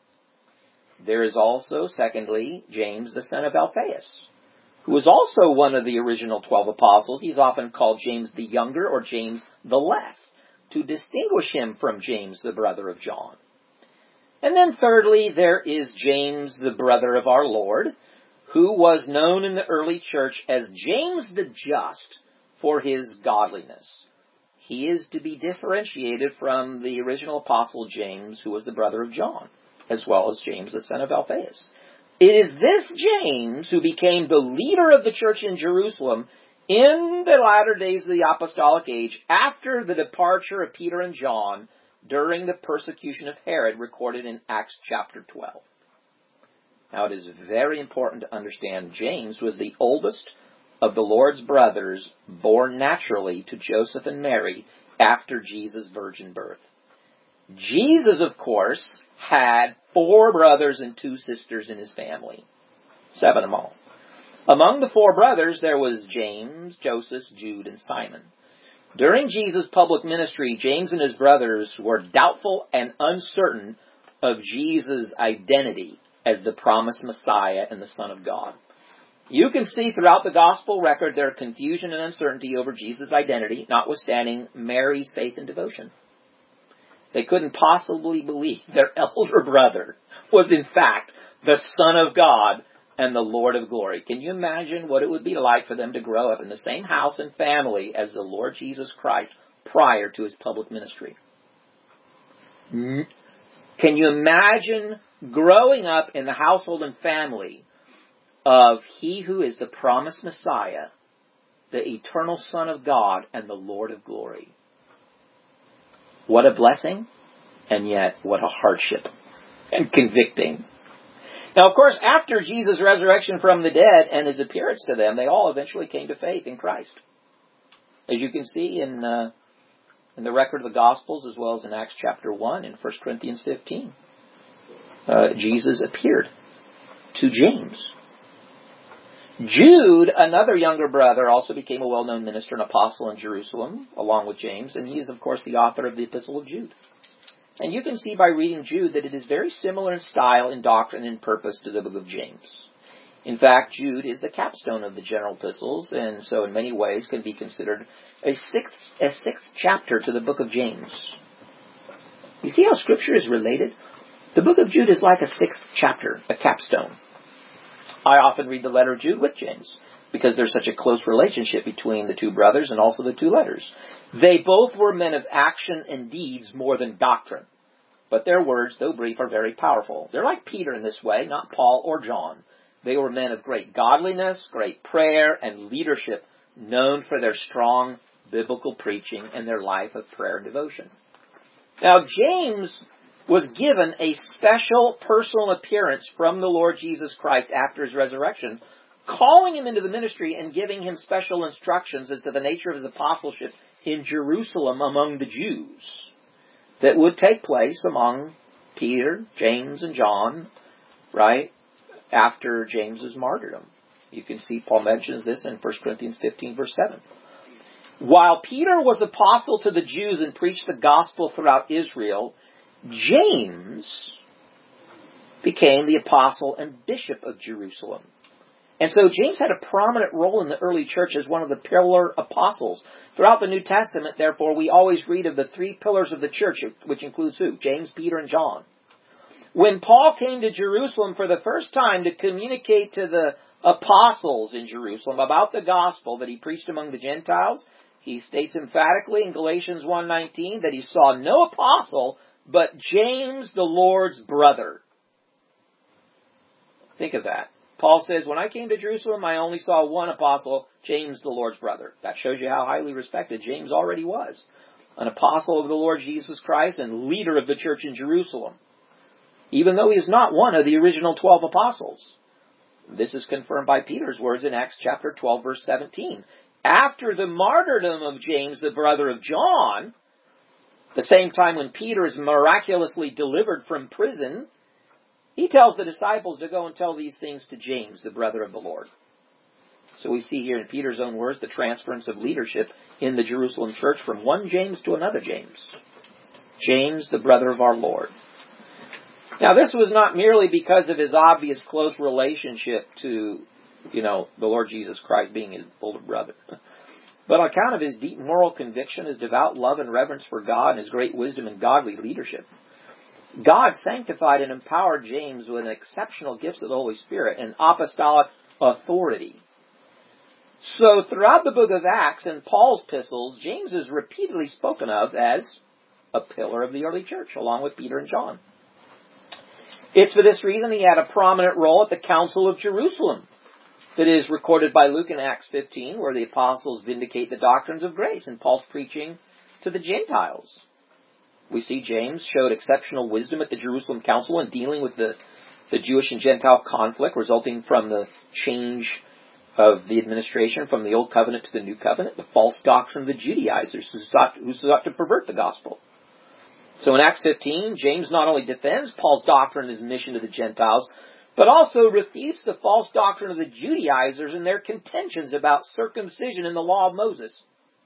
A: There is also, secondly, James, the son of Alphaeus, who was also one of the original twelve apostles. He's often called James the Younger or James the Less, to distinguish him from James, the brother of John. And then thirdly, there is James, the brother of our Lord, who was known in the early church as James the Just for his godliness. He is to be differentiated from the original apostle James, who was the brother of John, as well as James, the son of Alphaeus. It is this James who became the leader of the church in Jerusalem in the latter days of the apostolic age, after the departure of Peter and John during the persecution of Herod, recorded in Acts chapter twelve. Now, it is very important to understand James was the oldest of the Lord's brothers born naturally to Joseph and Mary after Jesus' virgin birth. Jesus, of course, had four brothers and two sisters in his family. Seven in all. Among the four brothers, there was James, Joseph, Jude, and Simon. During Jesus' public ministry, James and his brothers were doubtful and uncertain of Jesus' identity as the promised Messiah and the Son of God. You can see throughout the gospel record their confusion and uncertainty over Jesus' identity, notwithstanding Mary's faith and devotion. They couldn't possibly believe their elder brother was in fact the Son of God and the Lord of glory. Can you imagine what it would be like for them to grow up in the same house and family as the Lord Jesus Christ prior to his public ministry? Can you imagine growing up in the household and family of he who is the promised Messiah, the eternal Son of God, and the Lord of glory? What a blessing, and yet what a hardship and convicting. Now, of course, after Jesus' resurrection from the dead and his appearance to them, they all eventually came to faith in Christ. As you can see in uh, in the record of the Gospels, as well as in Acts chapter one and First Corinthians fifteen. Uh, Jesus appeared to James. Jude, another younger brother, also became a well-known minister and apostle in Jerusalem, along with James, and he is, of course, the author of the Epistle of Jude. And you can see by reading Jude that it is very similar in style, in doctrine, and purpose to the book of James. In fact, Jude is the capstone of the general epistles, and so in many ways can be considered a sixth, a sixth chapter to the book of James. You see how Scripture is related? The book of Jude is like a sixth chapter, a capstone. I often read the letter of Jude with James, because there's such a close relationship between the two brothers and also the two letters. They both were men of action and deeds more than doctrine. But their words, though brief, are very powerful. They're like Peter in this way, not Paul or John. They were men of great godliness, great prayer, and leadership, known for their strong biblical preaching and their life of prayer and devotion. Now, James was given a special personal appearance from the Lord Jesus Christ after his resurrection, calling him into the ministry and giving him special instructions as to the nature of his apostleship in Jerusalem among the Jews that would take place among Peter, James, and John, right, after James's martyrdom. You can see Paul mentions this in First Corinthians fifteen, verse seven. While Peter was apostle to the Jews and preached the gospel throughout Israel, James became the apostle and bishop of Jerusalem. And so James had a prominent role in the early church as one of the pillar apostles. Throughout the New Testament, therefore, we always read of the three pillars of the church, which includes who? James, Peter, and John. When Paul came to Jerusalem for the first time to communicate to the apostles in Jerusalem about the gospel that he preached among the Gentiles, He states emphatically in Galatians one nineteen that he saw no apostle but James, the Lord's brother. Think of that. Paul says, when I came to Jerusalem, I only saw one apostle, James, the Lord's brother. That shows you how highly respected James already was. An apostle of the Lord Jesus Christ and leader of the church in Jerusalem. Even though he is not one of the original twelve apostles. This is confirmed by Peter's words in Acts chapter twelve, verse seventeen. After the martyrdom of James, the brother of John, the same time when Peter is miraculously delivered from prison, he tells the disciples to go and tell these things to James, the brother of the Lord. So we see here in Peter's own words the transference of leadership in the Jerusalem church from one James to another James. James, the brother of our Lord. Now this was not merely because of his obvious close relationship to, you know, the Lord Jesus Christ being his older brother, but on account of his deep moral conviction, his devout love and reverence for God, and his great wisdom and godly leadership. God sanctified and empowered James with exceptional gifts of the Holy Spirit and apostolic authority. So throughout the book of Acts and Paul's epistles, James is repeatedly spoken of as a pillar of the early church, along with Peter and John. It's for this reason he had a prominent role at the Council of Jerusalem that is recorded by Luke in Acts fifteen, where the apostles vindicate the doctrines of grace and Paul's preaching to the Gentiles. We see James showed exceptional wisdom at the Jerusalem Council in dealing with the, the Jewish and Gentile conflict resulting from the change of the administration from the Old Covenant to the New Covenant, the false doctrine of the Judaizers who sought, who sought to pervert the gospel. So in Acts fifteen, James not only defends Paul's doctrine and his mission to the Gentiles, but also refutes the false doctrine of the Judaizers and their contentions about circumcision in the law of Moses.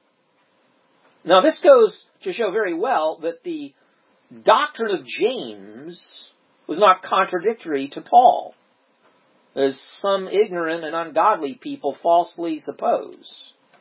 A: Now this goes to show very well that the doctrine of James was not contradictory to Paul, as some ignorant and ungodly people falsely suppose.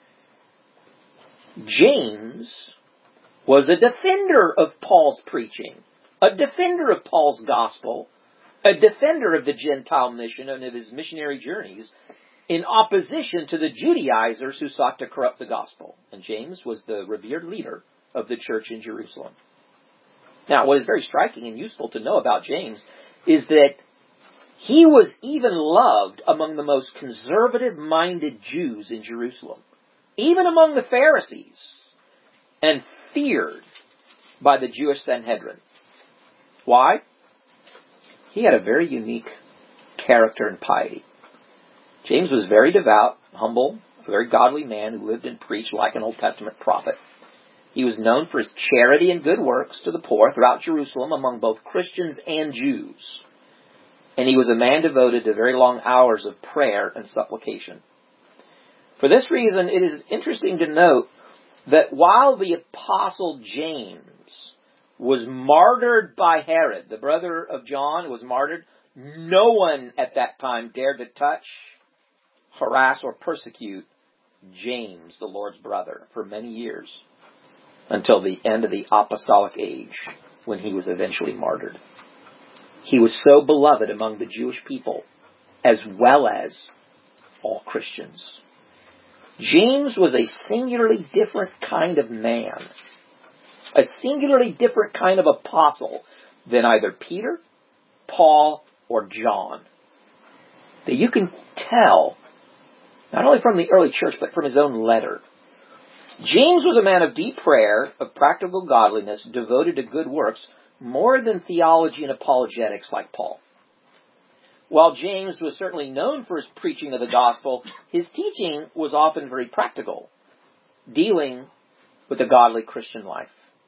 A: James was a defender of Paul's preaching, a defender of Paul's gospel, a defender of the Gentile mission and of his missionary journeys, in opposition to the Judaizers who sought to corrupt the gospel. And James was the revered leader of the church in Jerusalem. Now, what is very striking and useful to know about James is that he was even loved among the most conservative-minded Jews in Jerusalem, even among the Pharisees, and feared by the Jewish Sanhedrin. Why? He had a very unique character and piety. James was very devout, humble, a very godly man who lived and preached like an Old Testament prophet. He was known for his charity and good works to the poor throughout Jerusalem among both Christians and Jews. And he was a man devoted to very long hours of prayer and supplication. For this reason, it is interesting to note that while the Apostle James was martyred by Herod, the brother of John was martyred, no one at that time dared to touch, harass, or persecute James, the Lord's brother, for many years, until the end of the apostolic age, when he was eventually martyred. He was so beloved among the Jewish people, as well as all Christians. James was a singularly different kind of man, a singularly different kind of apostle than either Peter, Paul, or John. That you can tell, not only from the early church, but from his own letter. James was a man of deep prayer, of practical godliness, devoted to good works, more than theology and apologetics like Paul. While James was certainly known for his preaching of the gospel, his teaching was often very practical, dealing with the godly Christian life.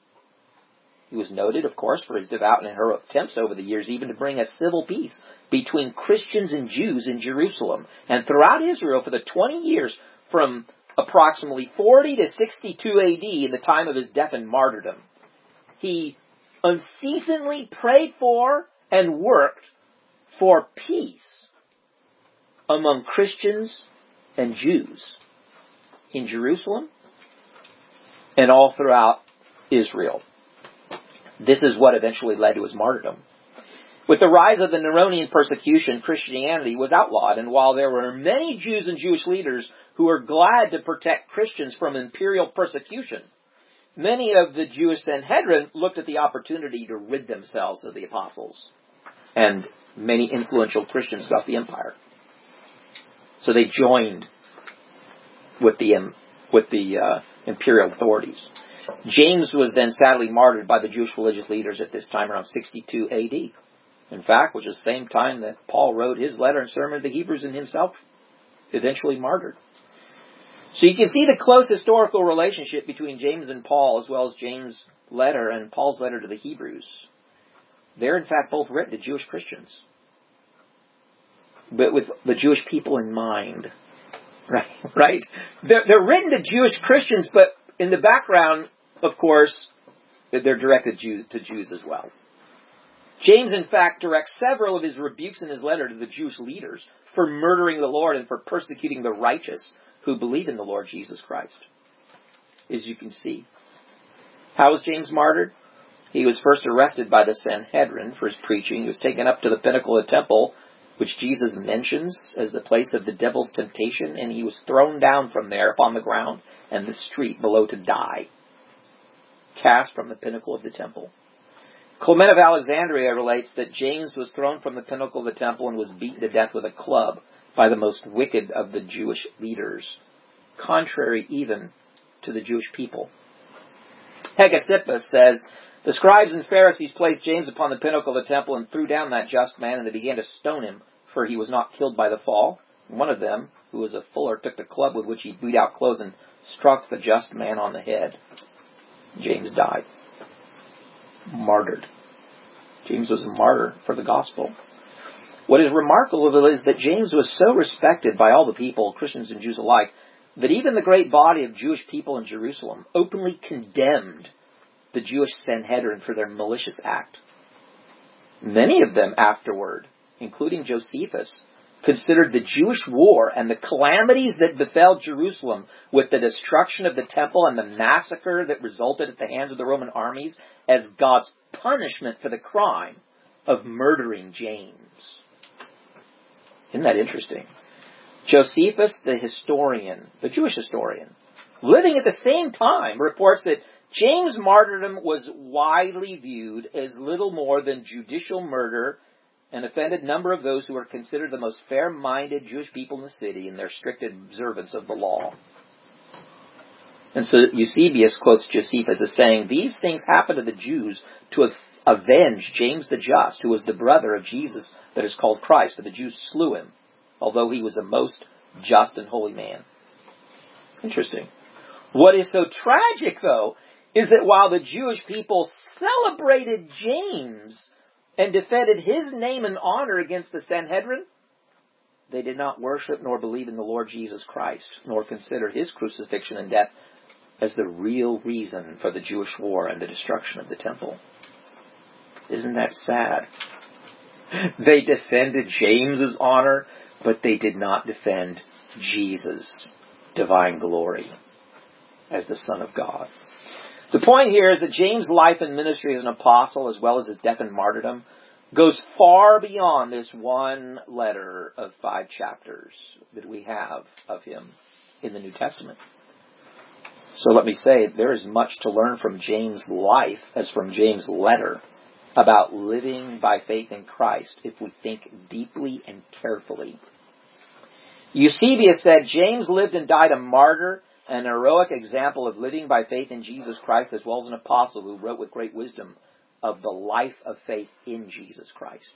A: He was noted, of course, for his devout and heroic attempts over the years even to bring a civil peace between Christians and Jews in Jerusalem and throughout Israel for the twenty years from approximately forty to sixty-two A D in the time of his death and martyrdom. He unceasingly prayed for and worked for peace among Christians and Jews in Jerusalem and all throughout Israel. This is what eventually led to his martyrdom. With the rise of the Neronian persecution, Christianity was outlawed, and while there were many Jews and Jewish leaders who were glad to protect Christians from imperial persecution, many of the Jewish Sanhedrin looked at the opportunity to rid themselves of the apostles, and many influential Christians got the empire. So they joined with the with the uh, imperial authorities. James was then sadly martyred by the Jewish religious leaders at this time around sixty-two A D. In fact, which is the same time that Paul wrote his letter and sermon to the Hebrews and himself eventually martyred. So you can see the close historical relationship between James and Paul, as well as James' letter and Paul's letter to the Hebrews. They're in fact both written to Jewish Christians, but with the Jewish people in mind. Right? Right? They're, they're written to Jewish Christians, but in the background, of course, they're directed Jews, to Jews as well. James, in fact, directs several of his rebukes in his letter to the Jewish leaders for murdering the Lord and for persecuting the righteous who believe in the Lord Jesus Christ. As you can see. How was James martyred? He was first arrested by the Sanhedrin for his preaching. He was taken up to the pinnacle of the temple, which Jesus mentions as the place of the devil's temptation, and he was thrown down from there upon the ground and the street below to die, cast from the pinnacle of the temple. Clement of Alexandria relates that James was thrown from the pinnacle of the temple and was beaten to death with a club by the most wicked of the Jewish leaders, contrary even to the Jewish people. Hegesippus says, the scribes and Pharisees placed James upon the pinnacle of the temple and threw down that just man, and they began to stone him, for he was not killed by the fall. One of them, who was a fuller, took the club with which he beat out clothes and struck the just man on the head. James died. Martyred. James was a martyr for the gospel. What is remarkable is that James was so respected by all the people, Christians and Jews alike, that even the great body of Jewish people in Jerusalem openly condemned the Jewish Sanhedrin for their malicious act. Many of them afterward, including Josephus, considered the Jewish war and the calamities that befell Jerusalem with the destruction of the temple and the massacre that resulted at the hands of the Roman armies as God's punishment for the crime of murdering James. Isn't that interesting? Josephus, the historian, the Jewish historian, living at the same time, reports that James' martyrdom was widely viewed as little more than judicial murder and offended a number of those who were considered the most fair-minded Jewish people in the city in their strict observance of the law. And so Eusebius quotes Josephus as saying, these things happened to the Jews to avenge James the Just, who was the brother of Jesus that is called Christ, but the Jews slew him, although he was a most just and holy man. Interesting. What is so tragic, though, is that while the Jewish people celebrated James and defended his name and honor against the Sanhedrin, they did not worship nor believe in the Lord Jesus Christ, nor consider his crucifixion and death as the real reason for the Jewish war and the destruction of the temple. Isn't that sad? They defended James's honor, but they did not defend Jesus' divine glory as the Son of God. The point here is that James' life and ministry as an apostle, as well as his death and martyrdom, goes far beyond this one letter of five chapters that we have of him in the New Testament. So let me say, there is much to learn from James' life as from James' letter about living by faith in Christ if we think deeply and carefully. Eusebius said, James lived and died a martyr, an heroic example of living by faith in Jesus Christ, as well as an apostle who wrote with great wisdom of the life of faith in Jesus Christ.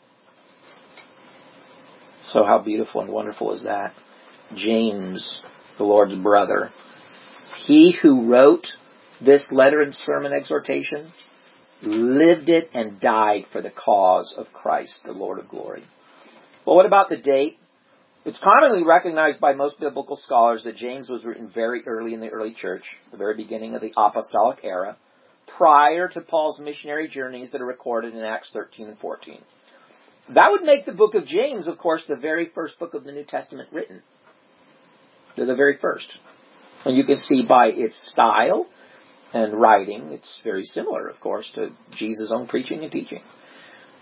A: So how beautiful and wonderful is that? James, the Lord's brother, he who wrote this letter and sermon exhortation, lived it and died for the cause of Christ, the Lord of glory. Well, what about the date? It's commonly recognized by most biblical scholars that James was written very early in the early church, the very beginning of the apostolic era, prior to Paul's missionary journeys that are recorded in Acts thirteen and fourteen. That would make the book of James, of course, the very first book of the New Testament written. They're the very first. And you can see by its style and writing, it's very similar, of course, to Jesus' own preaching and teaching.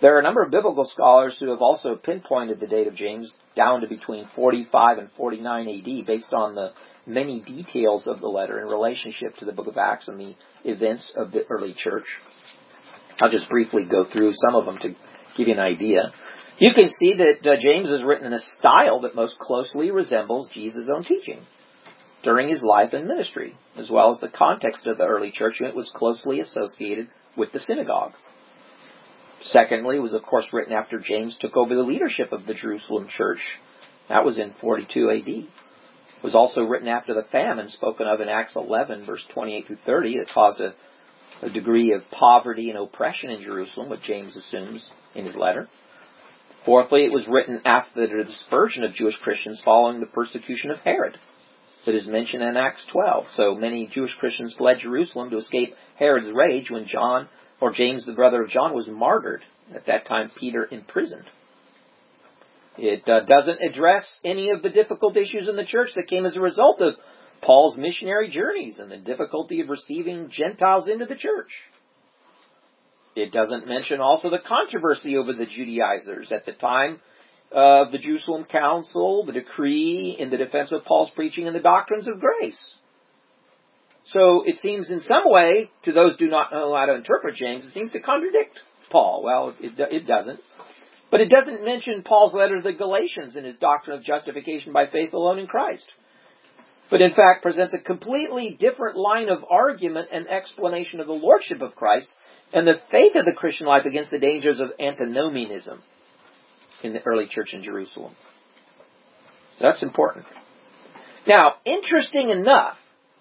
A: There are a number of biblical scholars who have also pinpointed the date of James down to between forty-five and forty-nine A D based on the many details of the letter in relationship to the book of Acts and the events of the early church. I'll just briefly go through some of them to give you an idea. You can see that uh, James is written in a style that most closely resembles Jesus' own teaching during his life and ministry, as well as the context of the early church, and it was closely associated with the synagogue. Secondly, it was of course written after James took over the leadership of the Jerusalem church. That was in forty-two A D. It was also written after the famine spoken of in Acts eleven, verse twenty-eight through thirty, that caused a, a degree of poverty and oppression in Jerusalem, what James assumes in his letter. Fourthly, it was written after the dispersion of Jewish Christians following the persecution of Herod that is mentioned in Acts twelve. So many Jewish Christians fled Jerusalem to escape Herod's rage when John, or James, the brother of John, was martyred. At that time, Peter imprisoned. It uh, doesn't address any of the difficult issues in the church that came as a result of Paul's missionary journeys and the difficulty of receiving Gentiles into the church. It doesn't mention also the controversy over the Judaizers at the time of the Jerusalem Council, the decree in the defense of Paul's preaching and the doctrines of grace. So it seems in some way, to those who do not know how to interpret James, it seems to contradict Paul. Well, it, it doesn't. But it doesn't mention Paul's letter to the Galatians in his doctrine of justification by faith alone in Christ. But in fact presents a completely different line of argument and explanation of the lordship of Christ and the faith of the Christian life against the dangers of antinomianism in the early church in Jerusalem. So that's important. Now, interesting enough,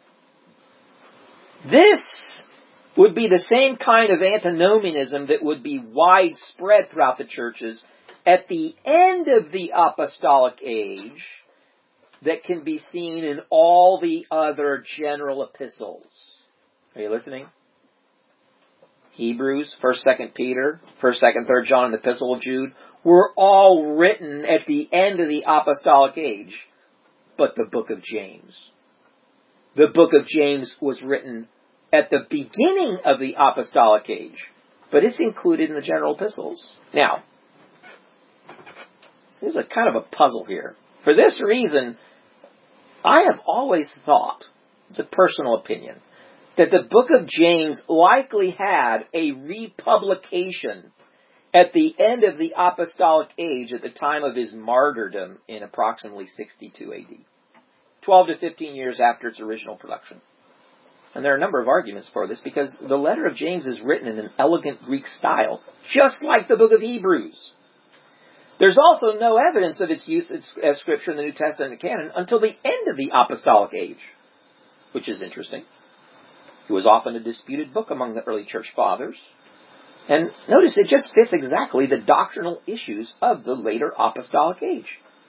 A: this would be the same kind of antinomianism that would be widespread throughout the churches at the end of the apostolic age that can be seen in all the other general epistles. Are you listening? Hebrews, first, second Peter, first, second, third John, and the Epistle of Jude were all written at the end of the apostolic age, but the book of James. The book of James was written at the beginning of the apostolic age, but it's included in the general epistles. Now, there's a kind of a puzzle here. For this reason, I have always thought, it's a personal opinion, that the book of James likely had a republication at the end of the apostolic age at the time of his martyrdom in approximately sixty-two A D, twelve to fifteen years after its original production. And there are a number of arguments for this, because the letter of James is written in an elegant Greek style, just like the book of Hebrews. There's also no evidence of its use as scripture in the New Testament canon until the end of the apostolic age, which is interesting. It was often a disputed book among the early church fathers. And notice it just fits exactly the doctrinal issues of the later apostolic age.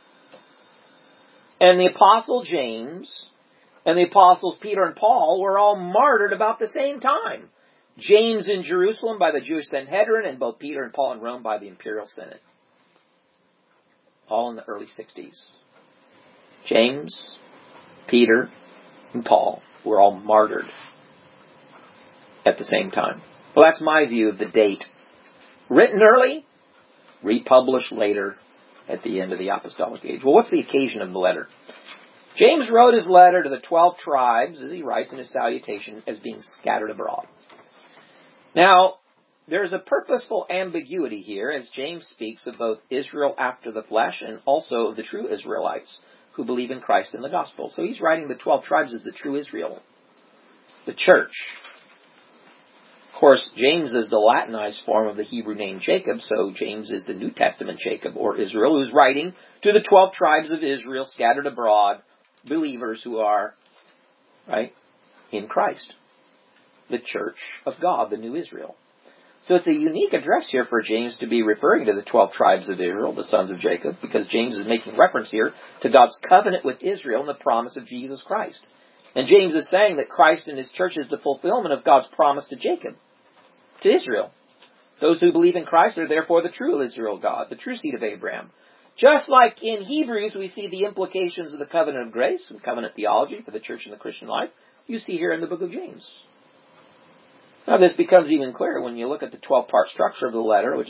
A: And the apostle James and the apostles Peter and Paul were all martyred about the same time. James in Jerusalem by the Jewish Sanhedrin, and both Peter and Paul in Rome by the imperial Senate. All in the early sixties. James, Peter, and Paul were all martyred at the same time. Well, that's my view of the date. Written early, republished later at the end of the apostolic age. Well, what's the occasion of the letter? James wrote his letter to the twelve tribes, as he writes in his salutation, as being scattered abroad. Now, there's a purposeful ambiguity here, as James speaks of both Israel after the flesh and also of the true Israelites who believe in Christ and the gospel. So he's writing the twelve tribes as the true Israel, the church. Of course, James is the Latinized form of the Hebrew name Jacob, so James is the New Testament Jacob, or Israel, who's writing to the twelve tribes of Israel scattered abroad, believers who are, right, in Christ, the church of God, the new Israel. So it's a unique address here for James to be referring to the twelve tribes of Israel, the sons of Jacob, because James is making reference here to God's covenant with Israel and the promise of Jesus Christ. And James is saying that Christ and his church is the fulfillment of God's promise to Jacob, to Israel. Those who believe in Christ are therefore the true Israel God, the true seed of Abraham. Just like in Hebrews we see the implications of the covenant of grace and covenant theology for the church and the Christian life, you see here in the book of James. Now this becomes even clearer when you look at the twelve-part structure of the letter, which is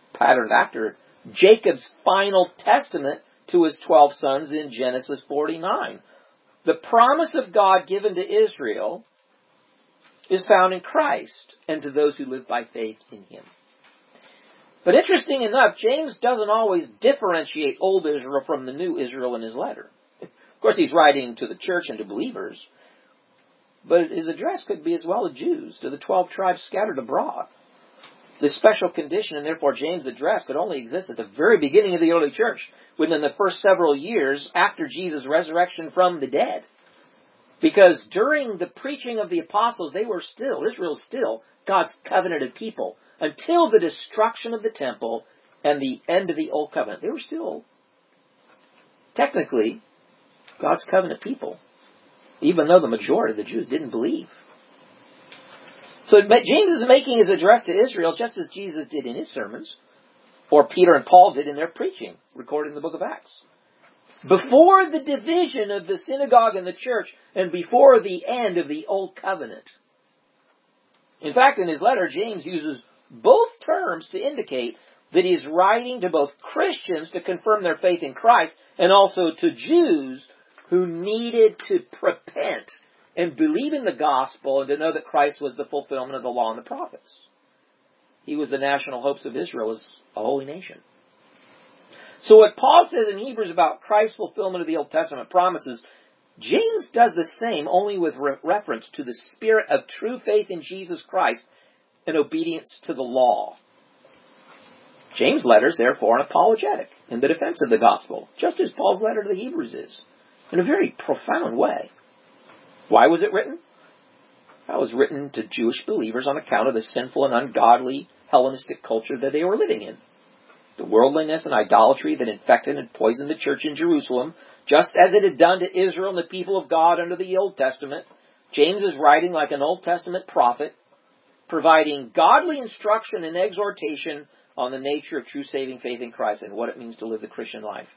A: patterned after Jacob's final testament to his twelve sons in Genesis forty-nine. The promise of God given to Israel is found in Christ and to those who live by faith in him. But interesting enough, James doesn't always differentiate old Israel from the new Israel in his letter. Of course, he's writing to the church and to believers, but his address could be as well to Jews, to the twelve tribes scattered abroad. This special condition, and therefore James' address, could only exist at the very beginning of the early church, within the first several years after Jesus' resurrection from the dead. Because during the preaching of the apostles, they were still, Israel still, God's covenanted people, until the destruction of the temple and the end of the Old Covenant. They were still, technically, God's covenant people, even though the majority of the Jews didn't believe. So James is making his address to Israel just as Jesus did in his sermons, or Peter and Paul did in their preaching, recorded in the book of Acts. Before the division of the synagogue and the church, and before the end of the Old Covenant. In fact, in his letter, James uses both terms to indicate that he is writing to both Christians to confirm their faith in Christ, and also to Jews who needed to repent and believe in the gospel and to know that Christ was the fulfillment of the law and the prophets. He was the national hopes of Israel as a holy nation. So what Paul says in Hebrews about Christ's fulfillment of the Old Testament promises, James does the same, only with re- reference to the spirit of true faith in Jesus Christ and obedience to the law. James' letter is therefore an apologetic in the defense of the gospel, just as Paul's letter to the Hebrews is, in a very profound way. Why was it written? That was written to Jewish believers on account of the sinful and ungodly Hellenistic culture that they were living in. The worldliness and idolatry that infected and poisoned the church in Jerusalem, just as it had done to Israel and the people of God under the Old Testament. James is writing like an Old Testament prophet, providing godly instruction and exhortation on the nature of true saving faith in Christ and what it means to live the Christian life,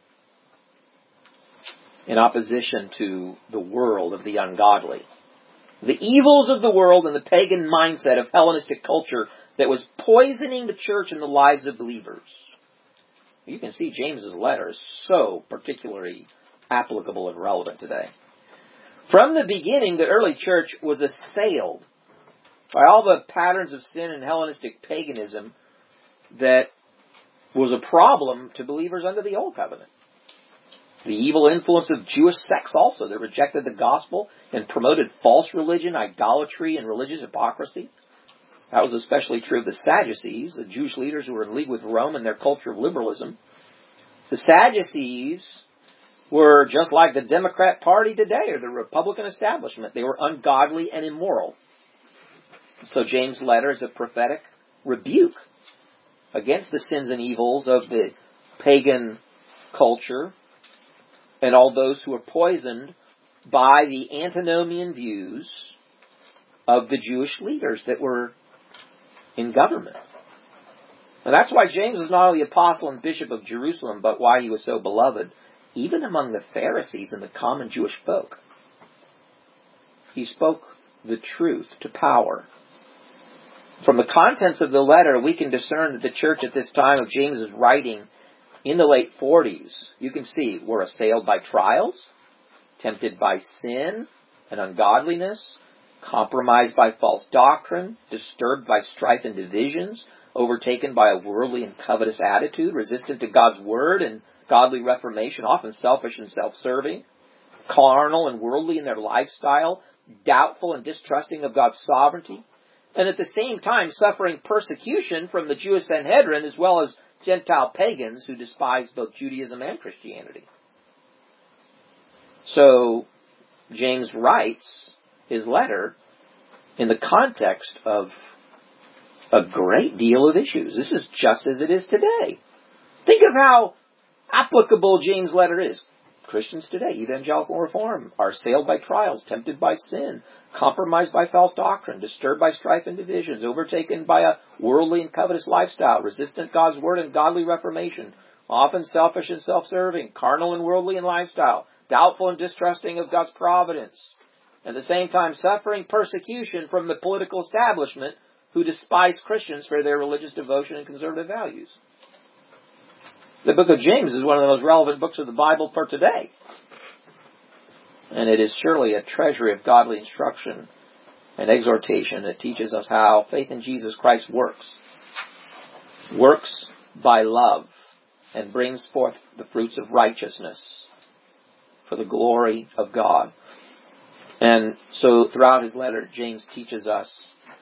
A: in opposition to the world of the ungodly. The evils of the world and the pagan mindset of Hellenistic culture that was poisoning the church and the lives of believers. You can see James's letter is so particularly applicable and relevant today. From the beginning, the early church was assailed by all the patterns of sin and Hellenistic paganism that was a problem to believers under the Old Covenant. The evil influence of Jewish sects also that rejected the gospel and promoted false religion, idolatry, and religious hypocrisy. That was especially true of the Sadducees, the Jewish leaders who were in league with Rome and their culture of liberalism. The Sadducees were just like the Democrat Party today or the Republican establishment. They were ungodly and immoral. So James' letter is a prophetic rebuke against the sins and evils of the pagan culture and all those who are poisoned by the antinomian views of the Jewish leaders that were in government. And that's why James was not only apostle and bishop of Jerusalem, but why he was so beloved, even among the Pharisees and the common Jewish folk. He spoke the truth to power. From the contents of the letter, we can discern that the church at this time of James's writing in the late forties, you can see, were assailed by trials, tempted by sin and ungodliness, compromised by false doctrine, disturbed by strife and divisions, overtaken by a worldly and covetous attitude, resistant to God's word and godly reformation, often selfish and self-serving, carnal and worldly in their lifestyle, doubtful and distrusting of God's sovereignty, and at the same time suffering persecution from the Jewish Sanhedrin as well as Gentile pagans who despised both Judaism and Christianity. So James writes his letter in the context of a great deal of issues. This is just as it is today. Think of how applicable James' letter is. Christians today, evangelical reform, are assailed by trials, tempted by sin, compromised by false doctrine, disturbed by strife and divisions, overtaken by a worldly and covetous lifestyle, resistant God's word and godly reformation, often selfish and self-serving, carnal and worldly in lifestyle, doubtful and distrusting of God's providence, at the same time suffering persecution from the political establishment who despise Christians for their religious devotion and conservative values. The book of James is one of the most relevant books of the Bible for today. And it is surely a treasury of godly instruction and exhortation that teaches us how faith in Jesus Christ works. Works by love and brings forth the fruits of righteousness for the glory of God. And so throughout his letter, James teaches us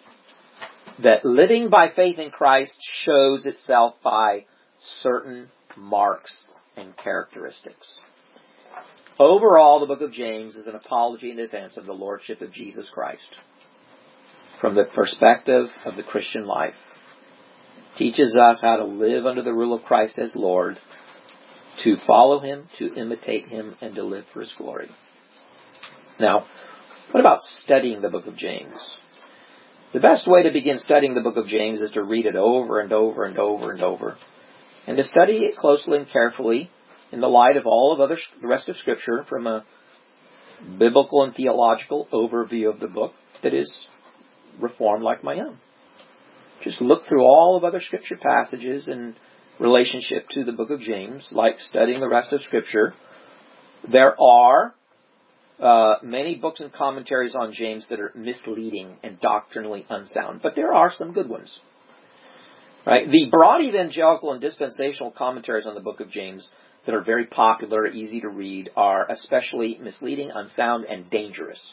A: that living by faith in Christ shows itself by certain marks and characteristics. Overall, the book of James is an apology and defense of the lordship of Jesus Christ from the perspective of the Christian life. It teaches us how to live under the rule of Christ as Lord, to follow him, to imitate him, and to live for his glory. Now, what about studying the book of James? The best way to begin studying the book of James is to read it over and over and over and over, and to study it closely and carefully in the light of all of other, the rest of Scripture from a biblical and theological overview of the book that is reformed like my own. Just look through all of other Scripture passages in relationship to the book of James, like studying the rest of Scripture. There are uh, many books and commentaries on James that are misleading and doctrinally unsound, but there are some good ones. Right? The broad evangelical and dispensational commentaries on the book of James that are very popular, easy to read, are especially misleading, unsound, and dangerous.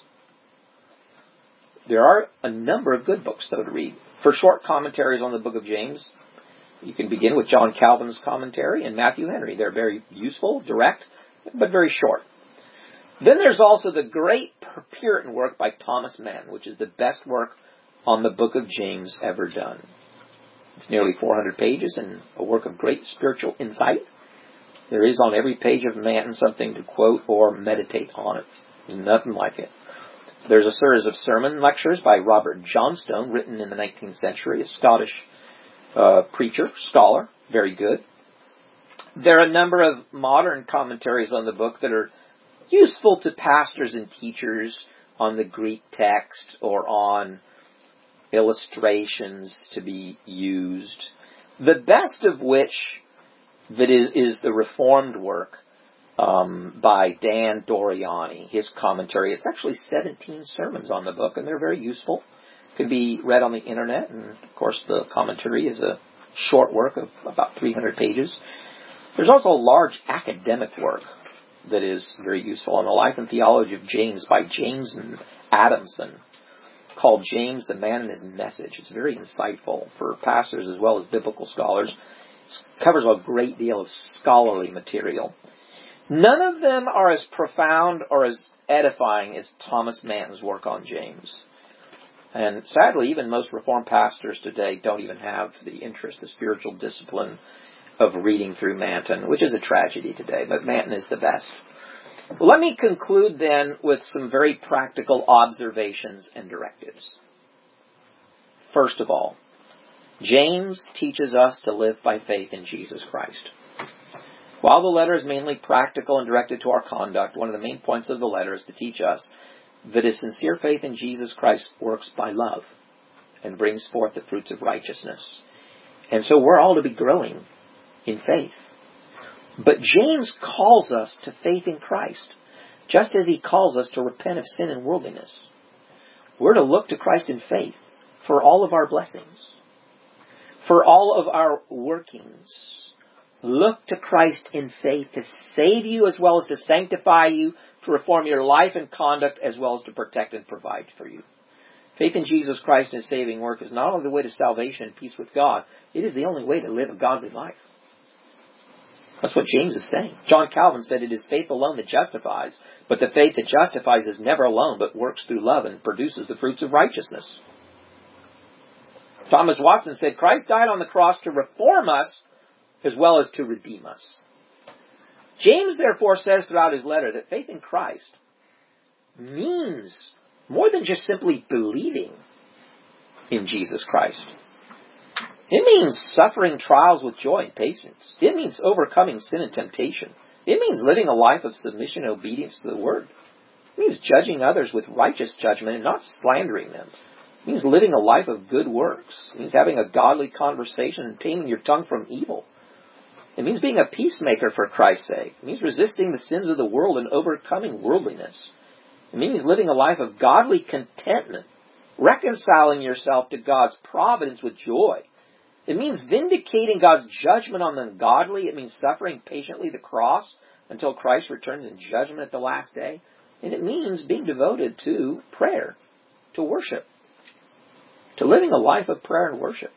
A: There are a number of good books, though, to read. For short commentaries on the book of James, you can begin with John Calvin's commentary and Matthew Henry. They're very useful, direct, but very short. Then there's also the great Puritan work by Thomas Manton, which is the best work on the book of James ever done. It's nearly four hundred pages and a work of great spiritual insight. There is on every page of Manton something to quote or meditate on it. Nothing like it. There's a series of sermon lectures by Robert Johnstone, written in the nineteenth century, a Scottish uh, preacher, scholar, very good. There are a number of modern commentaries on the book that are useful to pastors and teachers on the Greek text or on illustrations to be used. The best of which that is, is the Reformed work um, by Dan Doriani, his commentary. It's actually seventeen sermons on the book, and they're very useful. Can be read on the internet, and of course the commentary is a short work of about three hundred pages. There's also a large academic work that is very useful on the life and theology of James by James and Adamson, called James, the Man and His Message. It's very insightful for pastors as well as biblical scholars. It covers a great deal of scholarly material. None of them are as profound or as edifying as Thomas Manton's work on James. And sadly, even most Reformed pastors today don't even have the interest, the spiritual discipline of reading through Manton, which is a tragedy today, but Manton is the best. Well, let me conclude then with some very practical observations and directives. First of all, James teaches us to live by faith in Jesus Christ. While the letter is mainly practical and directed to our conduct, one of the main points of the letter is to teach us that a sincere faith in Jesus Christ works by love and brings forth the fruits of righteousness. And so we're all to be growing in faith. But James calls us to faith in Christ, just as he calls us to repent of sin and worldliness. We're to look to Christ in faith for all of our blessings, for all of our workings. Look to Christ in faith to save you as well as to sanctify you, to reform your life and conduct as well as to protect and provide for you. Faith in Jesus Christ and His saving work is not only the way to salvation and peace with God, it is the only way to live a godly life. That's what James is saying. John Calvin said it is faith alone that justifies, but the faith that justifies is never alone, but works through love and produces the fruits of righteousness. Thomas Watson said, Christ died on the cross to reform us as well as to redeem us. James therefore says throughout his letter that faith in Christ means more than just simply believing in Jesus Christ. It means suffering trials with joy and patience. It means overcoming sin and temptation. It means living a life of submission and obedience to the Word. It means judging others with righteous judgment and not slandering them. It means living a life of good works. It means having a godly conversation and taming your tongue from evil. It means being a peacemaker for Christ's sake. It means resisting the sins of the world and overcoming worldliness. It means living a life of godly contentment, reconciling yourself to God's providence with joy. It means vindicating God's judgment on the ungodly. It means suffering patiently the cross until Christ returns in judgment at the last day. And it means being devoted to prayer, to worship, to living a life of prayer and worship.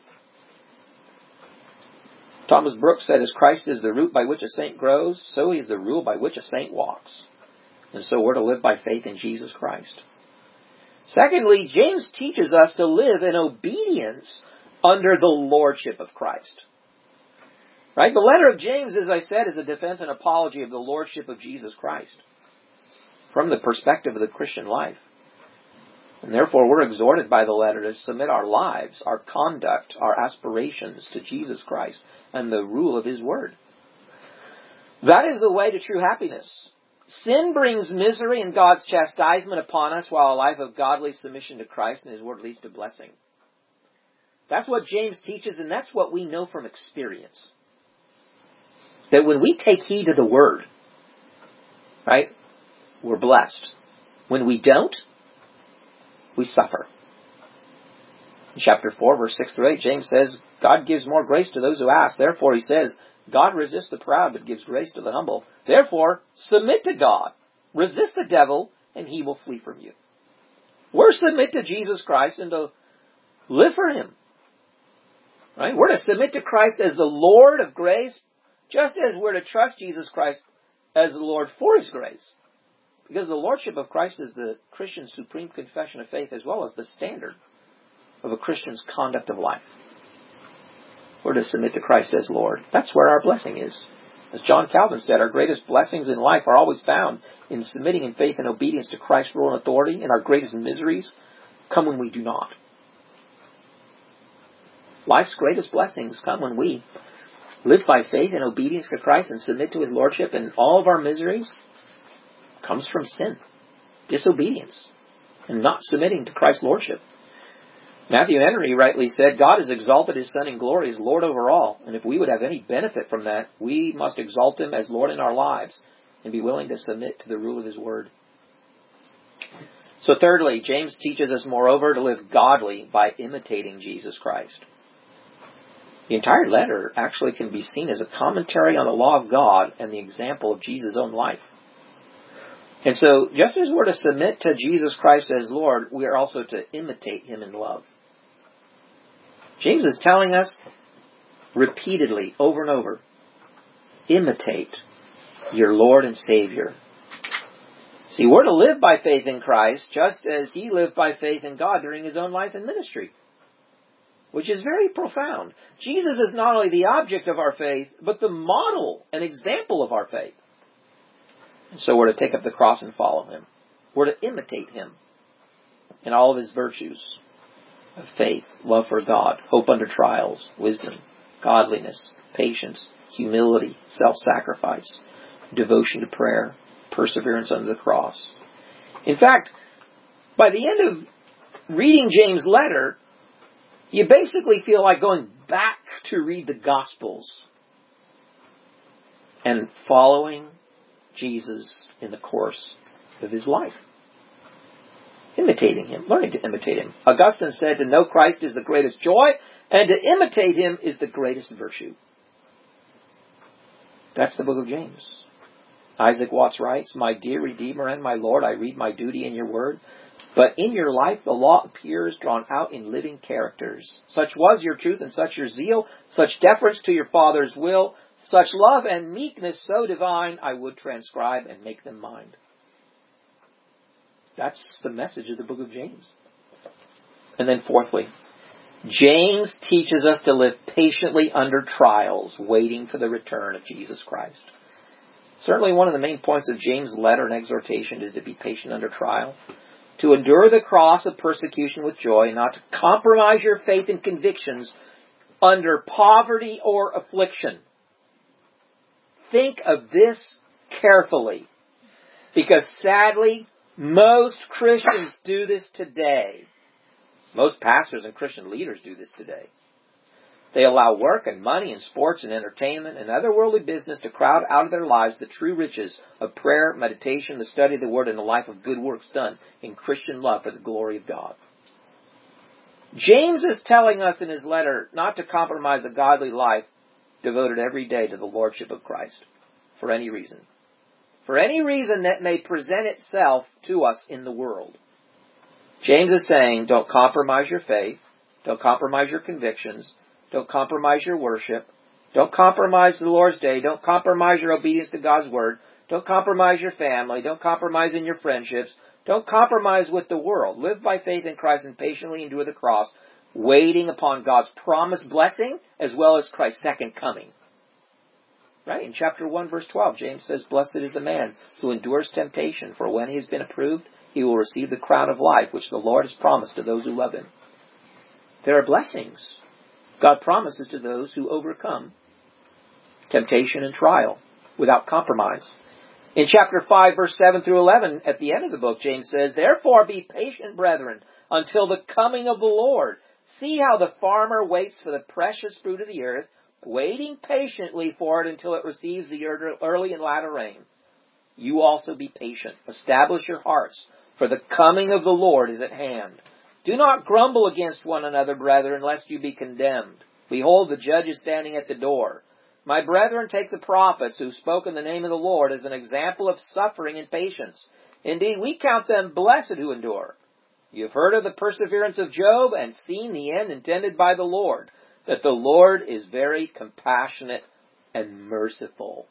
A: Thomas Brooks said, as Christ is the root by which a saint grows, so he is the rule by which a saint walks. And so we're to live by faith in Jesus Christ. Secondly, James teaches us to live in obedience under the lordship of Christ. Right? The letter of James, as I said, is a defense and apology of the lordship of Jesus Christ from the perspective of the Christian life. And therefore, we're exhorted by the letter to submit our lives, our conduct, our aspirations to Jesus Christ and the rule of His Word. That is the way to true happiness. Sin brings misery and God's chastisement upon us, while a life of godly submission to Christ and His Word leads to blessing. That's what James teaches, and that's what we know from experience. That when we take heed to the Word, right, we're blessed. When we don't, we suffer. In chapter four, verse six through eight, James says, God gives more grace to those who ask. Therefore, he says, God resists the proud, but gives grace to the humble. Therefore, submit to God. Resist the devil, and he will flee from you. We're to submit to Jesus Christ and to live for Him. Right? We're to submit to Christ as the Lord of grace, just as we're to trust Jesus Christ as the Lord for His grace. Because the Lordship of Christ is the Christian's supreme confession of faith, as well as the standard of a Christian's conduct of life. We're to submit to Christ as Lord. That's where our blessing is. As John Calvin said, our greatest blessings in life are always found in submitting in faith and obedience to Christ's rule and authority, and our greatest miseries come when we do not. Life's greatest blessings come when we live by faith and obedience to Christ and submit to His Lordship, and all of our miseries comes from sin, disobedience, and not submitting to Christ's Lordship. Matthew Henry rightly said, God has exalted His Son in glory as Lord over all, and if we would have any benefit from that, we must exalt Him as Lord in our lives and be willing to submit to the rule of His Word. So thirdly, James teaches us, moreover, to live godly by imitating Jesus Christ. The entire letter actually can be seen as a commentary on the law of God and the example of Jesus' own life. And so, just as we're to submit to Jesus Christ as Lord, we are also to imitate Him in love. James is telling us repeatedly, over and over, imitate your Lord and Savior. See, we're to live by faith in Christ, just as He lived by faith in God during His own life and ministry, which is very profound. Jesus is not only the object of our faith, but the model and example of our faith. And so we're to take up the cross and follow Him. We're to imitate Him in all of His virtues of faith, love for God, hope under trials, wisdom, godliness, patience, humility, self-sacrifice, devotion to prayer, perseverance under the cross. In fact, by the end of reading James' letter, you basically feel like going back to read the Gospels and following Jesus in the course of His life. Imitating Him, learning to imitate Him. Augustine said, to know Christ is the greatest joy, and to imitate Him is the greatest virtue. That's the book of James. Isaac Watts writes, my dear Redeemer and my Lord, I read my duty in your word, but in your life the law appears drawn out in living characters. Such was your truth and such your zeal, such deference to your Father's will, such love and meekness so divine, I would transcribe and make them mine. That's the message of the book of James. And then fourthly, James teaches us to live patiently under trials, waiting for the return of Jesus Christ. Certainly one of the main points of James' letter and exhortation is to be patient under trial, to endure the cross of persecution with joy, not to compromise your faith and convictions under poverty or affliction. Think of this carefully, because sadly, most Christians do this today. Most pastors and Christian leaders do this today. They allow work and money and sports and entertainment and other worldly business to crowd out of their lives the true riches of prayer, meditation, the study of the Word, and a life of good works done in Christian love for the glory of God. James is telling us in his letter not to compromise a godly life devoted every day to the Lordship of Christ for any reason. For any reason that may present itself to us in the world. James is saying, don't compromise your faith. Don't compromise your convictions. Don't compromise your worship. Don't compromise the Lord's Day. Don't compromise your obedience to God's Word. Don't compromise your family. Don't compromise in your friendships. Don't compromise with the world. Live by faith in Christ and patiently endure the cross, waiting upon God's promised blessing as well as Christ's second coming. Right? In chapter one, verse twelve, James says, blessed is the man who endures temptation, for when he has been approved, he will receive the crown of life, which the Lord has promised to those who love him. There are blessings God promises to those who overcome temptation and trial without compromise. In chapter five, verse seven through eleven, at the end of the book, James says, therefore be patient, brethren, until the coming of the Lord. See how the farmer waits for the precious fruit of the earth, waiting patiently for it until it receives the early and latter rain. You also be patient. Establish your hearts, for the coming of the Lord is at hand. Do not grumble against one another, brethren, lest you be condemned. Behold, the judge is standing at the door. My brethren, take the prophets who spoke in the name of the Lord as an example of suffering and patience. Indeed, we count them blessed who endure. You have heard of the perseverance of Job and seen the end intended by the Lord, that the Lord is very compassionate and merciful.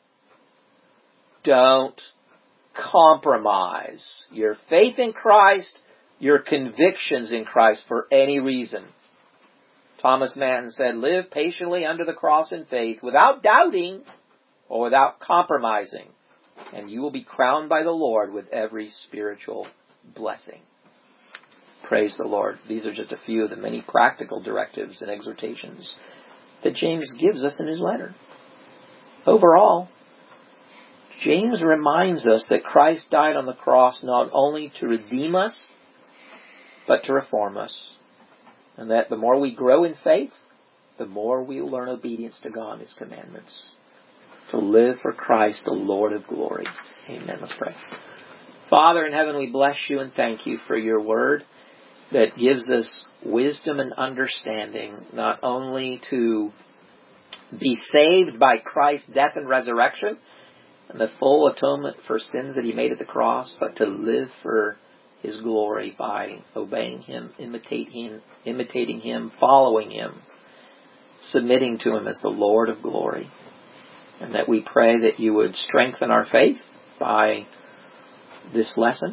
A: Don't compromise your faith in Christ, your convictions in Christ for any reason. Thomas Manton said, live patiently under the cross in faith without doubting or without compromising, and you will be crowned by the Lord with every spiritual blessing. Praise the Lord. These are just a few of the many practical directives and exhortations that James gives us in his letter. Overall, James reminds us that Christ died on the cross not only to redeem us, but to reform us. And that the more we grow in faith, the more we learn obedience to God and His commandments. To live for Christ, the Lord of glory. Amen. Let's pray. Father in heaven, we bless you and thank you for your word that gives us wisdom and understanding, not only to be saved by Christ's death and resurrection and the full atonement for sins that He made at the cross, but to live for His glory by obeying Him, imitating Him, imitating Him, following Him, submitting to Him as the Lord of glory. And that we pray that you would strengthen our faith by this lesson.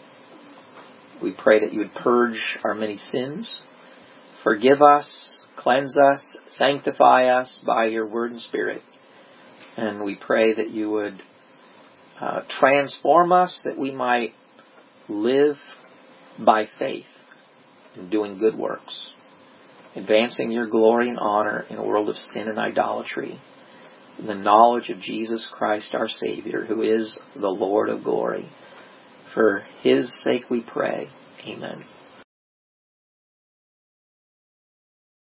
A: We pray that you would purge our many sins, forgive us, cleanse us, sanctify us by your word and spirit. And we pray that you would uh, transform us, that we might live by faith in doing good works, advancing your glory and honor in a world of sin and idolatry, in the knowledge of Jesus Christ our Savior, who is the Lord of glory. For His sake we pray. Amen.